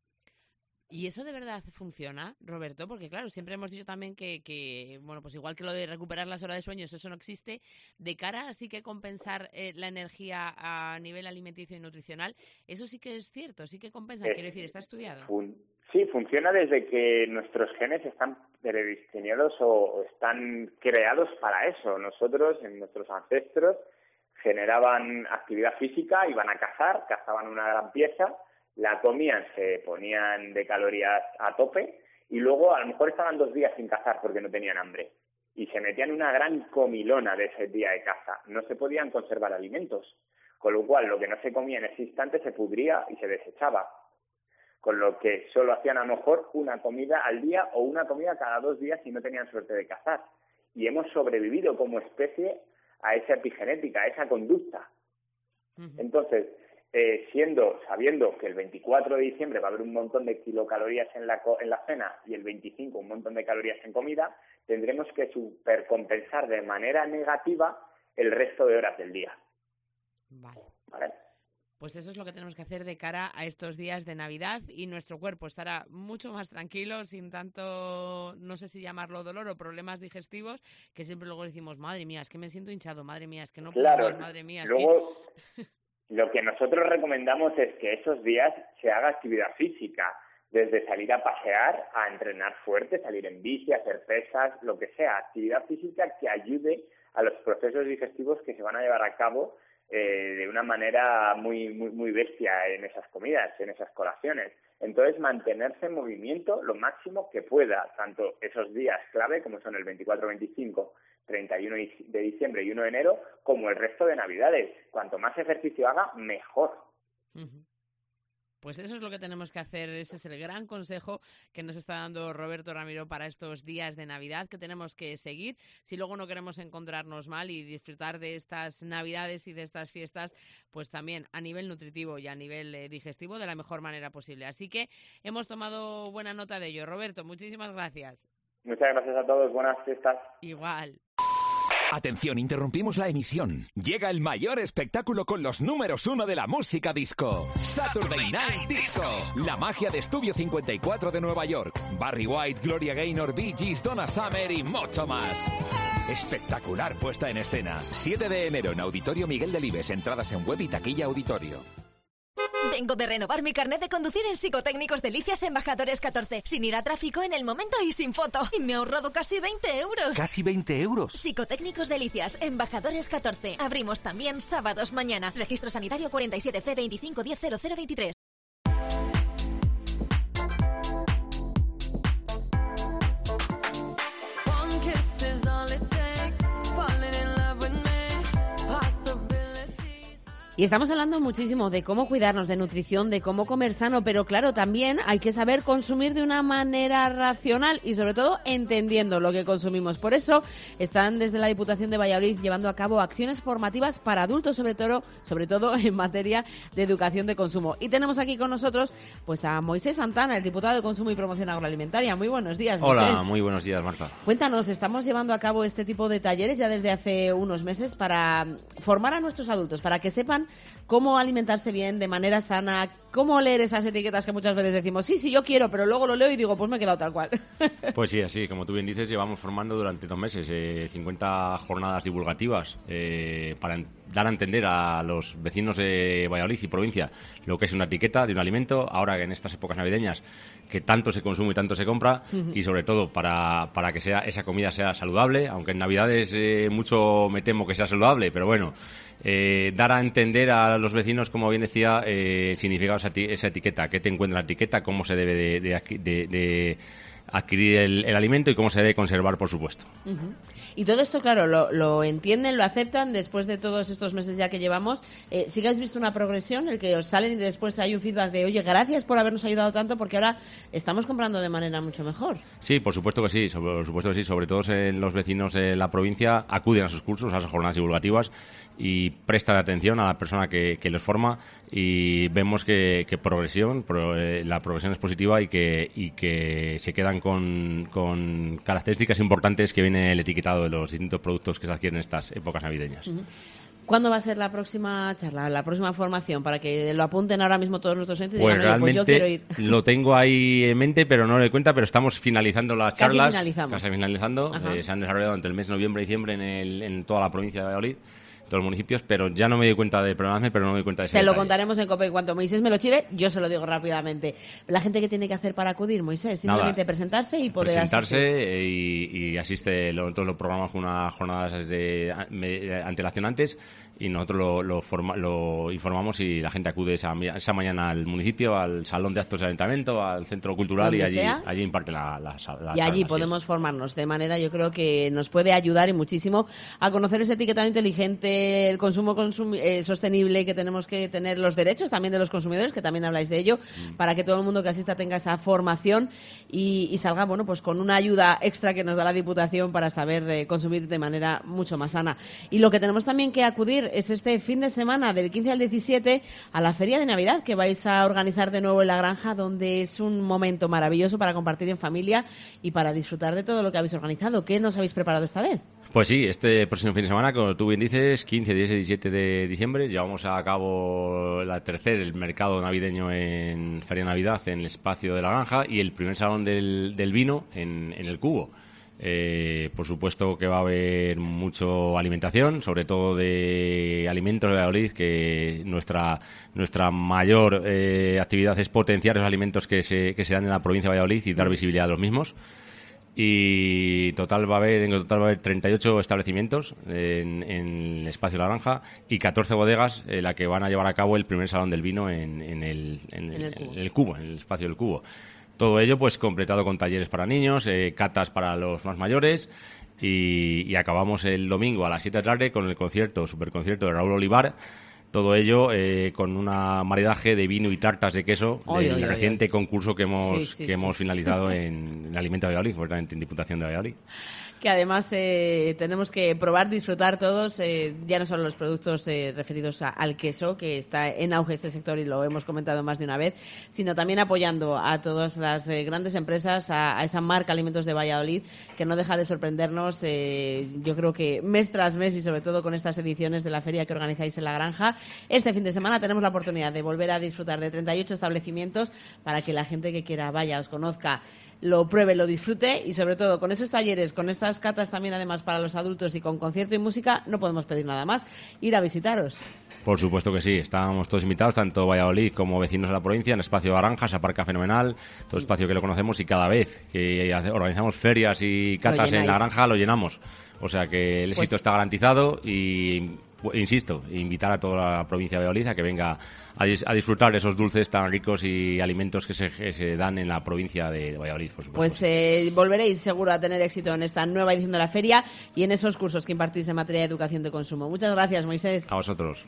¿Y eso de verdad funciona, Roberto? Porque claro, siempre hemos dicho también que, que bueno, pues igual que lo de recuperar las horas de sueño, eso no existe. De cara a sí que compensar eh, la energía a nivel alimenticio y nutricional, eso sí que es cierto, sí que compensa. Eh, Quiero decir, ¿está estudiado? Fun- sí, funciona desde que nuestros genes están predestinados o están creados para eso. Nosotros, en nuestros ancestros, generaban actividad física, iban a cazar, cazaban una gran pieza, la comían, se ponían de calorías a tope y luego a lo mejor estaban dos días sin cazar porque no tenían hambre y se metían una gran comilona de ese día de caza. No se podían conservar alimentos, con lo cual lo que no se comía en ese instante se pudría y se desechaba, con lo que solo hacían a lo mejor una comida al día o una comida cada dos días si no tenían suerte de cazar. Y hemos sobrevivido como especie a esa epigenética, a esa conducta. Uh-huh. Entonces, Eh, siendo, sabiendo que el veinticuatro de diciembre va a haber un montón de kilocalorías en la, en la cena y el veinticinco un montón de calorías en comida, tendremos que supercompensar de manera negativa el resto de horas del día. Vale. ¿Vale? Pues eso es lo que tenemos que hacer de cara a estos días de Navidad y nuestro cuerpo estará mucho más tranquilo, sin tanto, no sé si llamarlo dolor o problemas digestivos, que siempre luego decimos, madre mía, es que me siento hinchado, madre mía, es que no puedo claro, más, madre mía, es luego... que... Lo que nosotros recomendamos es que esos días se haga actividad física, desde salir a pasear, a entrenar fuerte, salir en bici, hacer pesas, lo que sea, actividad física que ayude a los procesos digestivos que se van a llevar a cabo eh, de una manera muy, muy, muy bestia en esas comidas, en esas colaciones. Entonces, mantenerse en movimiento lo máximo que pueda, tanto esos días clave, como son el veinticuatro veinticinco, treinta y uno de diciembre y uno de enero, como el resto de Navidades. Cuanto más ejercicio haga, mejor. Uh-huh. Pues eso es lo que tenemos que hacer, ese es el gran consejo que nos está dando Roberto Ramiro para estos días de Navidad, que tenemos que seguir si luego no queremos encontrarnos mal y disfrutar de estas Navidades y de estas fiestas, pues también a nivel nutritivo y a nivel eh, digestivo de la mejor manera posible. Así que hemos tomado buena nota de ello. Roberto, muchísimas gracias. Muchas gracias a todos, buenas fiestas. Igual. Atención, interrumpimos la emisión. Llega el mayor espectáculo con los números uno de la música disco. Saturday Night Disco. La magia de Estudio cincuenta y cuatro de Nueva York. Barry White, Gloria Gaynor, Bee Gees, Donna Summer y mucho más. Espectacular puesta en escena. siete de enero en Auditorio Miguel Delibes. Entradas en web y taquilla auditorio. Vengo de renovar mi carnet de conducir en Psicotécnicos Delicias Embajadores catorce, sin ir a tráfico en el momento y sin foto. Y me he ahorrado casi veinte euros. ¿Casi veinte euros? Psicotécnicos Delicias Embajadores catorce. Abrimos también sábados mañana. Registro sanitario cuarenta y siete C veinticinco diez cero cero veintitrés. Y estamos hablando muchísimo de cómo cuidarnos, de nutrición, de cómo comer sano, pero claro, también hay que saber consumir de una manera racional y sobre todo entendiendo lo que consumimos. Por eso están desde la Diputación de Valladolid llevando a cabo acciones formativas para adultos, sobre todo, sobre todo en materia de educación de consumo. Y tenemos aquí con nosotros pues a Moisés Santana, el diputado de Consumo y Promoción Agroalimentaria. Muy buenos días, Moisés. Hola, muy buenos días, Marta. Cuéntanos, estamos llevando a cabo este tipo de talleres ya desde hace unos meses para formar a nuestros adultos, para que sepan cómo alimentarse bien, de manera sana, cómo leer esas etiquetas que muchas veces decimos, sí, sí, yo quiero, pero luego lo leo y digo, pues me he quedado tal cual. Pues sí, así, como tú bien dices, llevamos formando durante dos meses eh, cincuenta jornadas divulgativas eh, para en- dar a entender a los vecinos de Valladolid y provincia lo que es una etiqueta de un alimento, ahora que en estas épocas navideñas que tanto se consume y tanto se compra, uh-huh. y sobre todo para, para que sea esa comida sea saludable, aunque en Navidades eh, mucho me temo que sea saludable, pero bueno, eh, dar a entender a los vecinos, como bien decía, eh, significado esa, eti- esa etiqueta, qué te encuentra en la etiqueta, cómo se debe de, de, de, de adquirir el, el alimento y cómo se debe conservar, por supuesto. Uh-huh. Y todo esto, claro, lo, lo entienden, lo aceptan después de todos estos meses ya que llevamos. Eh, ¿Sí que has visto una progresión, el que os salen y después hay un feedback de, oye, gracias por habernos ayudado tanto porque ahora estamos comprando de manera mucho mejor? Sí, por supuesto que sí, sobre, por supuesto que sí. Sobre todo en los vecinos de la provincia acuden a sus cursos, a esas jornadas divulgativas y prestan atención a la persona que, que los forma, y vemos que, que progresión, pro, eh, la progresión es positiva y que, y que se quedan con, con características importantes que viene el etiquetado de los distintos productos que se adquieren en estas épocas navideñas. Uh-huh. ¿Cuándo va a ser la próxima charla, la próxima formación? Para que lo apunten ahora mismo todos nuestros entes y pues digan, pues yo quiero ir. Lo tengo ahí en mente, pero no le cuenta, pero estamos finalizando las Casi charlas. finalizamos. Casi finalizando. Eh, se han desarrollado entre el mes de noviembre y diciembre en, el, en toda la provincia de Valladolid, todos los municipios, pero ya no me doy cuenta de programarme, pero no me doy cuenta de ese Se lo detalle. contaremos en COPE. En cuanto Moisés me lo chive, yo se lo digo rápidamente. La gente que tiene que hacer para acudir, Moisés, simplemente Nada, presentarse y poder presentarse asistir. y, y asiste. Lo- Nosotros lo programamos con unas jornadas de me- antelación antes, y nosotros lo, lo, forma- lo informamos y la gente acude esa, esa mañana al municipio, al salón de actos del ayuntamiento, al centro cultural, y Donde allí, sea. allí imparte la, la, la Y charla, allí así podemos es. formarnos de manera, yo creo que nos puede ayudar y muchísimo a conocer ese etiquetado inteligente, el consumo consumi- eh, sostenible que tenemos que tener, los derechos también de los consumidores, que también habláis de ello, Mm. para que todo el mundo que asista tenga esa formación y, y salga, bueno, pues con una ayuda extra que nos da la Diputación para saber eh, consumir de manera mucho más sana. Y lo que tenemos también que acudir es este fin de semana, del quince al diecisiete, a la Feria de Navidad, que vais a organizar de nuevo en La Granja, donde es un momento maravilloso para compartir en familia y para disfrutar de todo lo que habéis organizado. ¿Qué nos habéis preparado esta vez? Pues sí, este próximo fin de semana, como tú bien dices, quince, dieciséis y diecisiete de diciembre, llevamos a cabo la tercera, el mercado navideño en Feria Navidad, en el espacio de La Granja, y el primer salón del, del vino en, en el Cubo. Eh, por supuesto que va a haber mucho alimentación, sobre todo de alimentos de Valladolid, que nuestra nuestra mayor eh, actividad es potenciar esos alimentos que se, que se dan en la provincia de Valladolid y dar visibilidad a los mismos. Y total va a haber, en total va a haber treinta y ocho establecimientos en, en el espacio La Granja y catorce bodegas, eh, la que van a llevar a cabo el primer salón del vino en, en, el, en, En el el, Cubo. en el Cubo, en el espacio del Cubo. Todo ello pues completado con talleres para niños, eh, catas para los más mayores, y, y acabamos el domingo a las siete de la tarde con el concierto, superconcierto de Raúl Olivar. Todo ello eh, con una maridaje de vino y tartas de queso Oy, del oy, oy, reciente oy. concurso que hemos, Sí, sí, que hemos sí. finalizado en, en Alimento de Valladolid, concretamente en Diputación de Valladolid. Que además eh, tenemos que probar, disfrutar todos, eh, ya no solo los productos eh, referidos a- al queso, que está en auge este sector y lo hemos comentado más de una vez, sino también apoyando a todas las eh, grandes empresas, a, a esa marca Alimentos de Valladolid, que no deja de sorprendernos, eh, yo creo que mes tras mes, y sobre todo con estas ediciones de la feria que organizáis en La Granja. Este fin de semana tenemos la oportunidad de volver a disfrutar de treinta y ocho establecimientos para que la gente que quiera vaya, os conozca, lo pruebe, lo disfrute, y sobre todo con esos talleres, con estas catas también además para los adultos y con concierto y música, no podemos pedir nada más, ir a visitaros. Por supuesto que sí, estábamos todos invitados, tanto Valladolid como vecinos de la provincia, en el espacio de Granja, se aparca fenomenal, todo espacio que lo conocemos, y cada vez que hace- organizamos ferias y catas en llenáis. La Granja lo llenamos. O sea que el éxito Pues- está garantizado y, pues, insisto, invitar a toda la provincia de Valladolid a que venga a, dis- a disfrutar de esos dulces tan ricos y alimentos que se, que se dan en la provincia de Valladolid, por supuesto. Pues eh, volveréis seguro a tener éxito en esta nueva edición de la feria y en esos cursos que impartís en materia de educación de consumo. Muchas gracias, Moisés. A vosotros.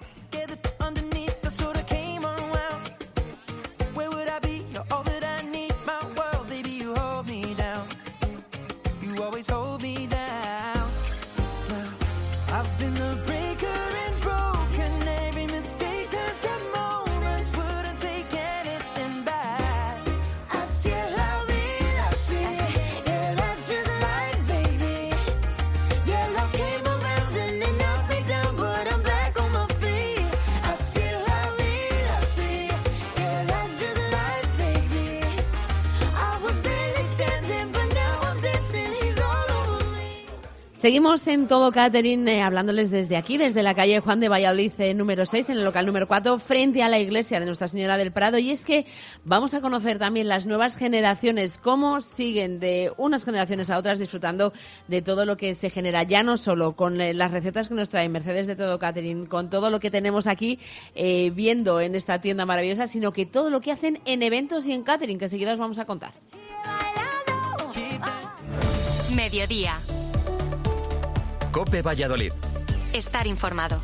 Así es la vida, así, yeah, that's just life, baby. Yeah, love came around and it knocked me down, but I'm back on my feet. Así es la vida, así, yeah, that's just life, baby. I was barely standing, but now I'm dancing, he's all over me. Seguimos en Todo Catering, eh, hablándoles desde aquí, desde la calle Juan de Valladolid eh, número seis, en el local número cuatro, frente a la iglesia de Nuestra Señora del Prado. Y es que vamos a conocer también las nuevas generaciones, cómo siguen de unas generaciones a otras disfrutando de todo lo que se genera, ya no solo con eh, las recetas que nos trae Mercedes de Todo Catering, con todo lo que tenemos aquí eh, viendo en esta tienda maravillosa, sino que todo lo que hacen en eventos y en catering, que enseguida os vamos a contar. Mediodía. COPE Valladolid. Estar informado.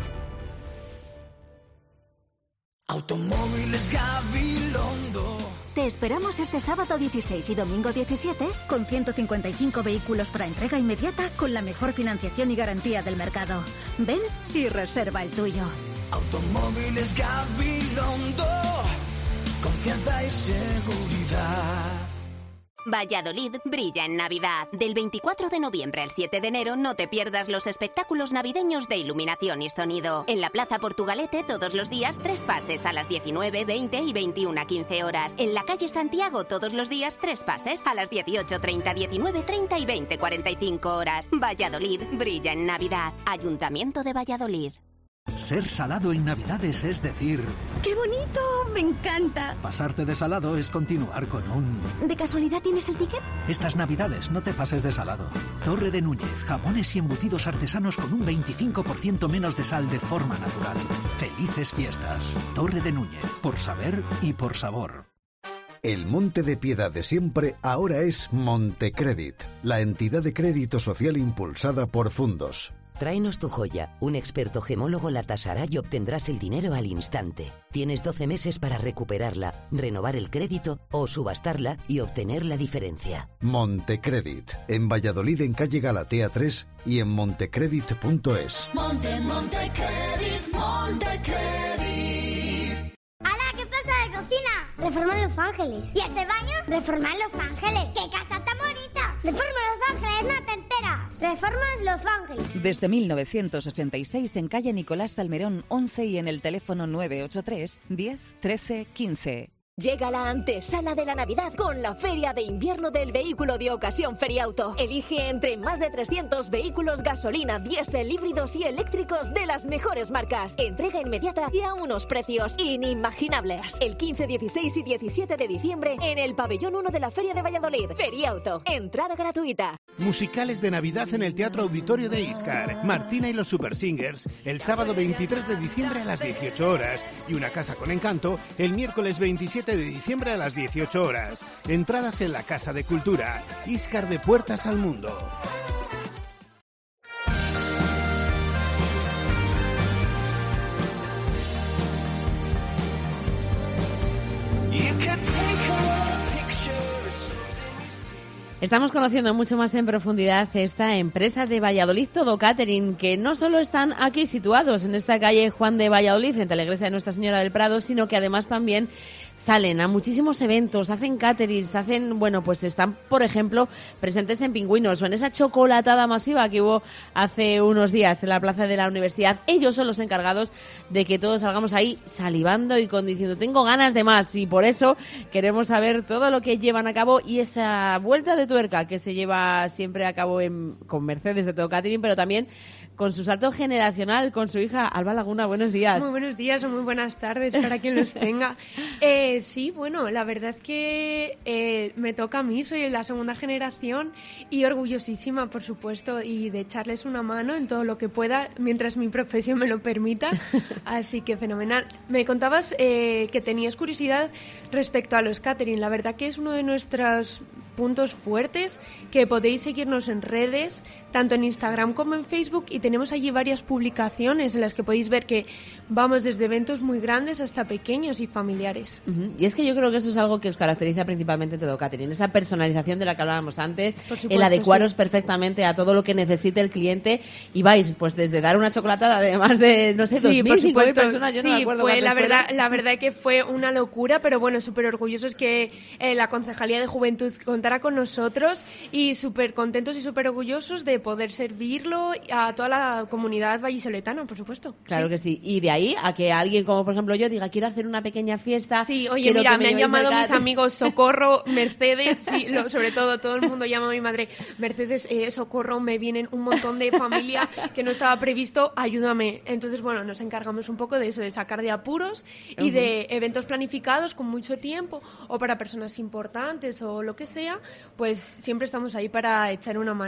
Automóviles Gabilondo. Te esperamos este sábado dieciséis y domingo diecisiete con ciento cincuenta y cinco vehículos para entrega inmediata con la mejor financiación y garantía del mercado. Ven y reserva el tuyo. Automóviles Gabilondo, confianza y seguridad. Valladolid brilla en Navidad. Del veinticuatro de noviembre al siete de enero no te pierdas los espectáculos navideños de iluminación y sonido. En la Plaza Portugalete todos los días tres pases a las diecinueve, veinte y veintiuna a quince horas. En la calle Santiago todos los días tres pases a las dieciocho treinta, diecinueve treinta y veinte cuarenta y cinco horas. Valladolid brilla en Navidad. Ayuntamiento de Valladolid. Ser salado en Navidades es decir... ¡Qué bonito! ¡Me encanta! Pasarte de salado es continuar con un... ¿De casualidad tienes el ticket? Estas Navidades no te pases de salado. Torre de Núñez, jamones y embutidos artesanos con un veinticinco por ciento menos de sal de forma natural. Felices fiestas. Torre de Núñez, por saber y por sabor. El Monte de Piedad de siempre ahora es Montecredit, la entidad de crédito social impulsada por Fundos. Tráenos tu joya. Un experto gemólogo la tasará y obtendrás el dinero al instante. Tienes doce meses para recuperarla, renovar el crédito o subastarla y obtener la diferencia. Montecredit, en Valladolid en calle Galatea tres y en montecredit punto es. Monte, Montecredit, Montecredit. ¡Hala! ¿Qué pasa de cocina? Reforma Los Ángeles. ¿Y este baño? Reforma Los Ángeles. ¡Qué casa tan bonita! Reforma Los Ángeles, no te enteras. Reformas Los Ángeles. Desde mil novecientos ochenta y seis en calle Nicolás Salmerón once y en el teléfono nueve ocho tres, diez, trece, quince. Llega la antesala de la Navidad con la Feria de Invierno del Vehículo de Ocasión Feriauto. Elige entre más de trescientos vehículos gasolina, diésel, híbridos y eléctricos de las mejores marcas. Entrega inmediata y a unos precios inimaginables. El quince, dieciséis y diecisiete de diciembre en el pabellón uno de la Feria de Valladolid. Feriauto. Entrada gratuita. Musicales de Navidad en el Teatro Auditorio de Íscar. Martina y los Super Singers el sábado veintitrés de diciembre a las dieciocho horas y Una casa con encanto el miércoles veintisiete de diciembre a las dieciocho horas. Entradas en la Casa de Cultura. Íscar, de puertas al mundo. Estamos conociendo mucho más en profundidad esta empresa de Valladolid Todo Catering, que no solo están aquí situados en esta calle Juan de Valladolid, frente a la iglesia de Nuestra Señora del Prado, sino que además también salen a muchísimos eventos, hacen caterings, hacen, bueno, pues están, por ejemplo, presentes en Pingüinos o en esa chocolatada masiva que hubo hace unos días en la plaza de la universidad. Ellos son los encargados de que todos salgamos ahí salivando y con diciendo, tengo ganas de más, y por eso queremos saber todo lo que llevan a cabo y esa vuelta de tuerca que se lleva siempre a cabo en, con Mercedes de Todo Catering, pero también con su salto generacional, con su hija Alba Laguna. Buenos días. Muy buenos días o muy buenas tardes para quien los tenga. Eh, sí, bueno, la verdad que eh, me toca a mí, soy la segunda generación y orgullosísima, por supuesto, y de echarles una mano en todo lo que pueda, mientras mi profesión me lo permita. Así que fenomenal. Me contabas eh, que tenías curiosidad respecto a los catering. La verdad que es uno de nuestros puntos fuertes, que podéis seguirnos en redes, tanto en Instagram como en Facebook, y tenemos allí varias publicaciones en las que podéis ver que vamos desde eventos muy grandes hasta pequeños y familiares. Uh-huh. Y es que yo creo que eso es algo que os caracteriza principalmente en Todo Catering, esa personalización de la que hablábamos antes, supuesto, el adecuaros sí. perfectamente a todo lo que necesite el cliente, y vais pues desde dar una chocolatada de más de, no sé, dos mil, cinco mil personas, yo sí, no me acuerdo. Fue la verdad, la verdad que fue una locura, pero bueno, súper orgullosos que eh, la Concejalía de Juventud contara con nosotros y súper contentos y súper orgullosos de poder servirlo a toda la comunidad vallisoletana, por supuesto. Claro sí. que sí. Y de ahí a que alguien como por ejemplo yo diga, quiero hacer una pequeña fiesta. Sí, oye, mira, me, me han llamado mis amigos Socorro, Mercedes, sí, lo, sobre todo todo el mundo llama a mi madre, Mercedes, eh, Socorro, me vienen un montón de familia que no estaba previsto, ayúdame. Entonces, bueno, nos encargamos un poco de eso, de sacar de apuros y uh-huh. de eventos planificados con mucho tiempo o para personas importantes o lo que sea, pues siempre estamos ahí para echar una mano.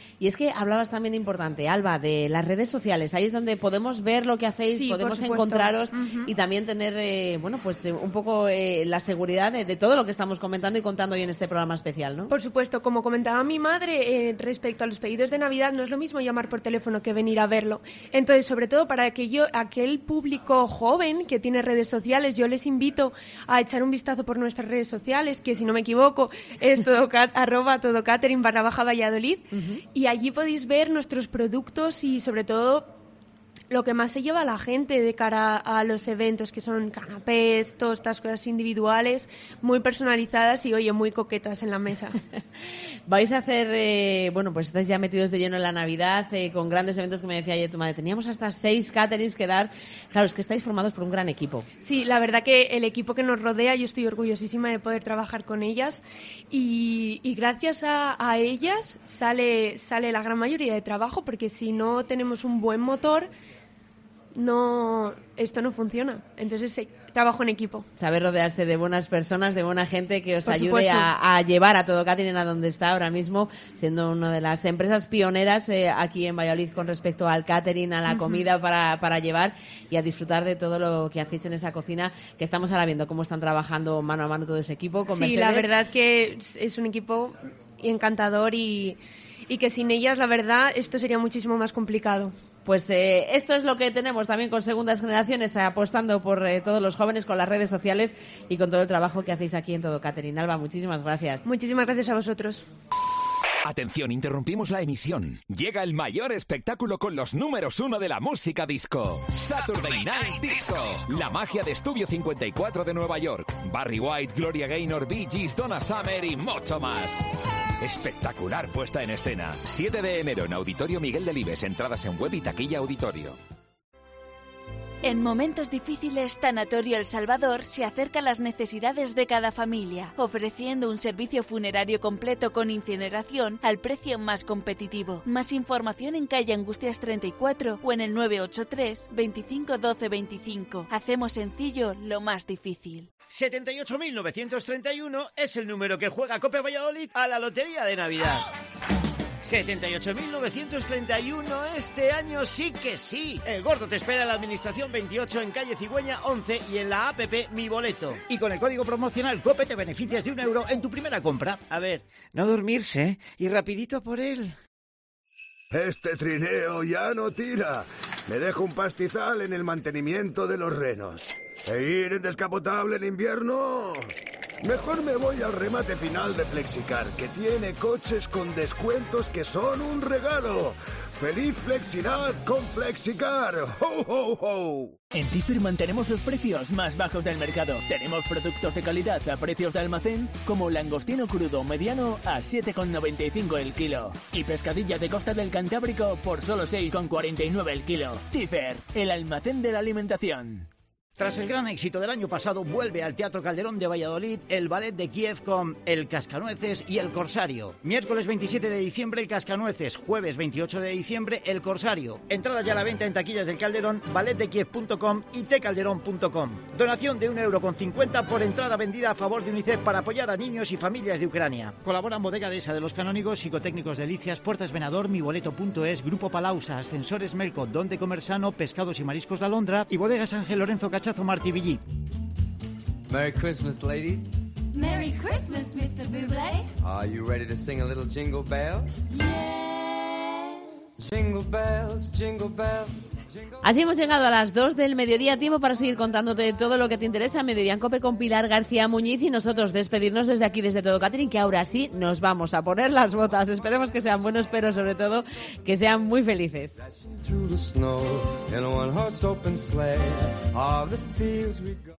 Y es que hablabas también importante, Alba, de las redes sociales. Ahí es donde podemos ver lo que hacéis, Sí, podemos por supuesto. encontraros Ujú. y también tener, eh, bueno, pues eh, un poco eh, la seguridad de, de todo lo que estamos comentando y contando hoy en este programa especial, ¿no? Por supuesto, como comentaba mi madre, eh, respecto a los pedidos de Navidad, no es lo mismo llamar por teléfono que venir a verlo. Entonces, sobre todo para aquello, aquel público joven que tiene redes sociales, yo les invito a echar un vistazo por nuestras redes sociales, que si no me equivoco es todo cat, arroba todocatering barra baja Valladolid, y allí podéis ver nuestros productos y sobre todo lo que más se lleva a la gente de cara a los eventos, que son canapés, todas estas cosas individuales, muy personalizadas y, oye, muy coquetas en la mesa. Vais a hacer, eh, bueno, pues estáis ya metidos de lleno en la Navidad, eh, con grandes eventos que me decía ayer tu madre. Teníamos hasta seis caterings que dar. Claro, es que estáis formados por un gran equipo. Sí, la verdad que el equipo que nos rodea, yo estoy orgullosísima de poder trabajar con ellas y, y gracias a, a ellas sale, sale la gran mayoría de trabajo, porque si no tenemos un buen motor, no, esto no funciona. Entonces, sí, trabajo en equipo. Saber rodearse de buenas personas, de buena gente que os Por ayude supuesto. a, a llevar a todo catering a donde está ahora mismo, siendo una de las empresas pioneras eh, aquí en Valladolid con respecto al catering, a la Ujú. comida para, para llevar y a disfrutar de todo lo que hacéis en esa cocina, que estamos ahora viendo cómo están trabajando mano a mano todo ese equipo. Con Sí, la Mercedes. verdad que es- es un equipo encantador y, y que sin ellas, la verdad, esto sería muchísimo más complicado. Pues eh, esto es lo que tenemos también con Segundas Generaciones, eh, apostando por eh, todos los jóvenes con las redes sociales y con todo el trabajo que hacéis aquí en Todo Catering. Alba, muchísimas gracias. Muchísimas gracias a vosotros. Atención, interrumpimos la emisión. Llega el mayor espectáculo con los números uno de la música disco. Saturday Night Disco. La magia de Estudio cincuenta y cuatro de Nueva York. Barry White, Gloria Gaynor, Bee Gees, Donna Summer y mucho más. Espectacular puesta en escena. siete de enero en Auditorio Miguel Delibes. Entradas en web y taquilla auditorio. En momentos difíciles, Tanatorio El Salvador se acerca a las necesidades de cada familia, ofreciendo un servicio funerario completo con incineración al precio más competitivo. Más información en calle Angustias treinta y cuatro o en el nueve ocho tres, veinticinco doce veinticinco. Hacemos sencillo lo más difícil. setenta y ocho mil novecientos treinta y uno es el número que juega Cope Valladolid a la Lotería de Navidad. setenta y ocho mil novecientos treinta y uno este año sí que sí. El gordo te espera en la Administración veintiocho en calle Cigüeña once y en la app Mi Boleto. Y con el código promocional COPE te beneficias de un euro en tu primera compra. A ver, no dormirse y rapidito a por él. Este trineo ya no tira. Me dejo un pastizal en el mantenimiento de los renos. ¿E ir en descapotable en invierno? Mejor me voy al remate final de Flexicar, que tiene coches con descuentos que son un regalo. ¡Feliz Flexidad con Flexicar! ¡Ho, ho, ho! En Tifer mantenemos los precios más bajos del mercado. Tenemos productos de calidad a precios de almacén, como langostino crudo mediano a siete con noventa y cinco el kilo. Y pescadilla de costa del Cantábrico por solo seis con cuarenta y nueve el kilo. Tifer, el almacén de la alimentación. Tras el gran éxito del año pasado, vuelve al Teatro Calderón de Valladolid el ballet de Kiev con El Cascanueces y El Corsario. Miércoles veintisiete de diciembre, El Cascanueces. Jueves veintiocho de diciembre, El Corsario. Entrada ya a la venta en taquillas del Calderón, ballet de kiev punto com y tecalderón punto com. Donación de un euro con cincuenta por entrada vendida a favor de UNICEF para apoyar a niños y familias de Ucrania. Colaboran Bodega Dehesa de los Canónigos, Psicotécnicos Delicias, Puertas Venador, miboleto punto es, Grupo Palausa, Ascensores Melco, Donde Comer Sano, Pescados y Mariscos La Londra y Bodegas Ángel Lorenzo Cachazo Martivillí. Merry Christmas, ladies. Merry Christmas, mister Bublé. Are you ready to sing a little jingle bells? Yes. Jingle bells, jingle bells. Así hemos llegado a las dos del mediodía, tiempo para seguir contándote todo lo que te interesa. Mediodía en Cope con Pilar García Muñiz y nosotros despedirnos desde aquí, desde Todo Catering, que ahora sí nos vamos a poner las botas. Esperemos que sean buenos, pero sobre todo que sean muy felices. Through the snow in a one-horse open sleigh, all the fields we go.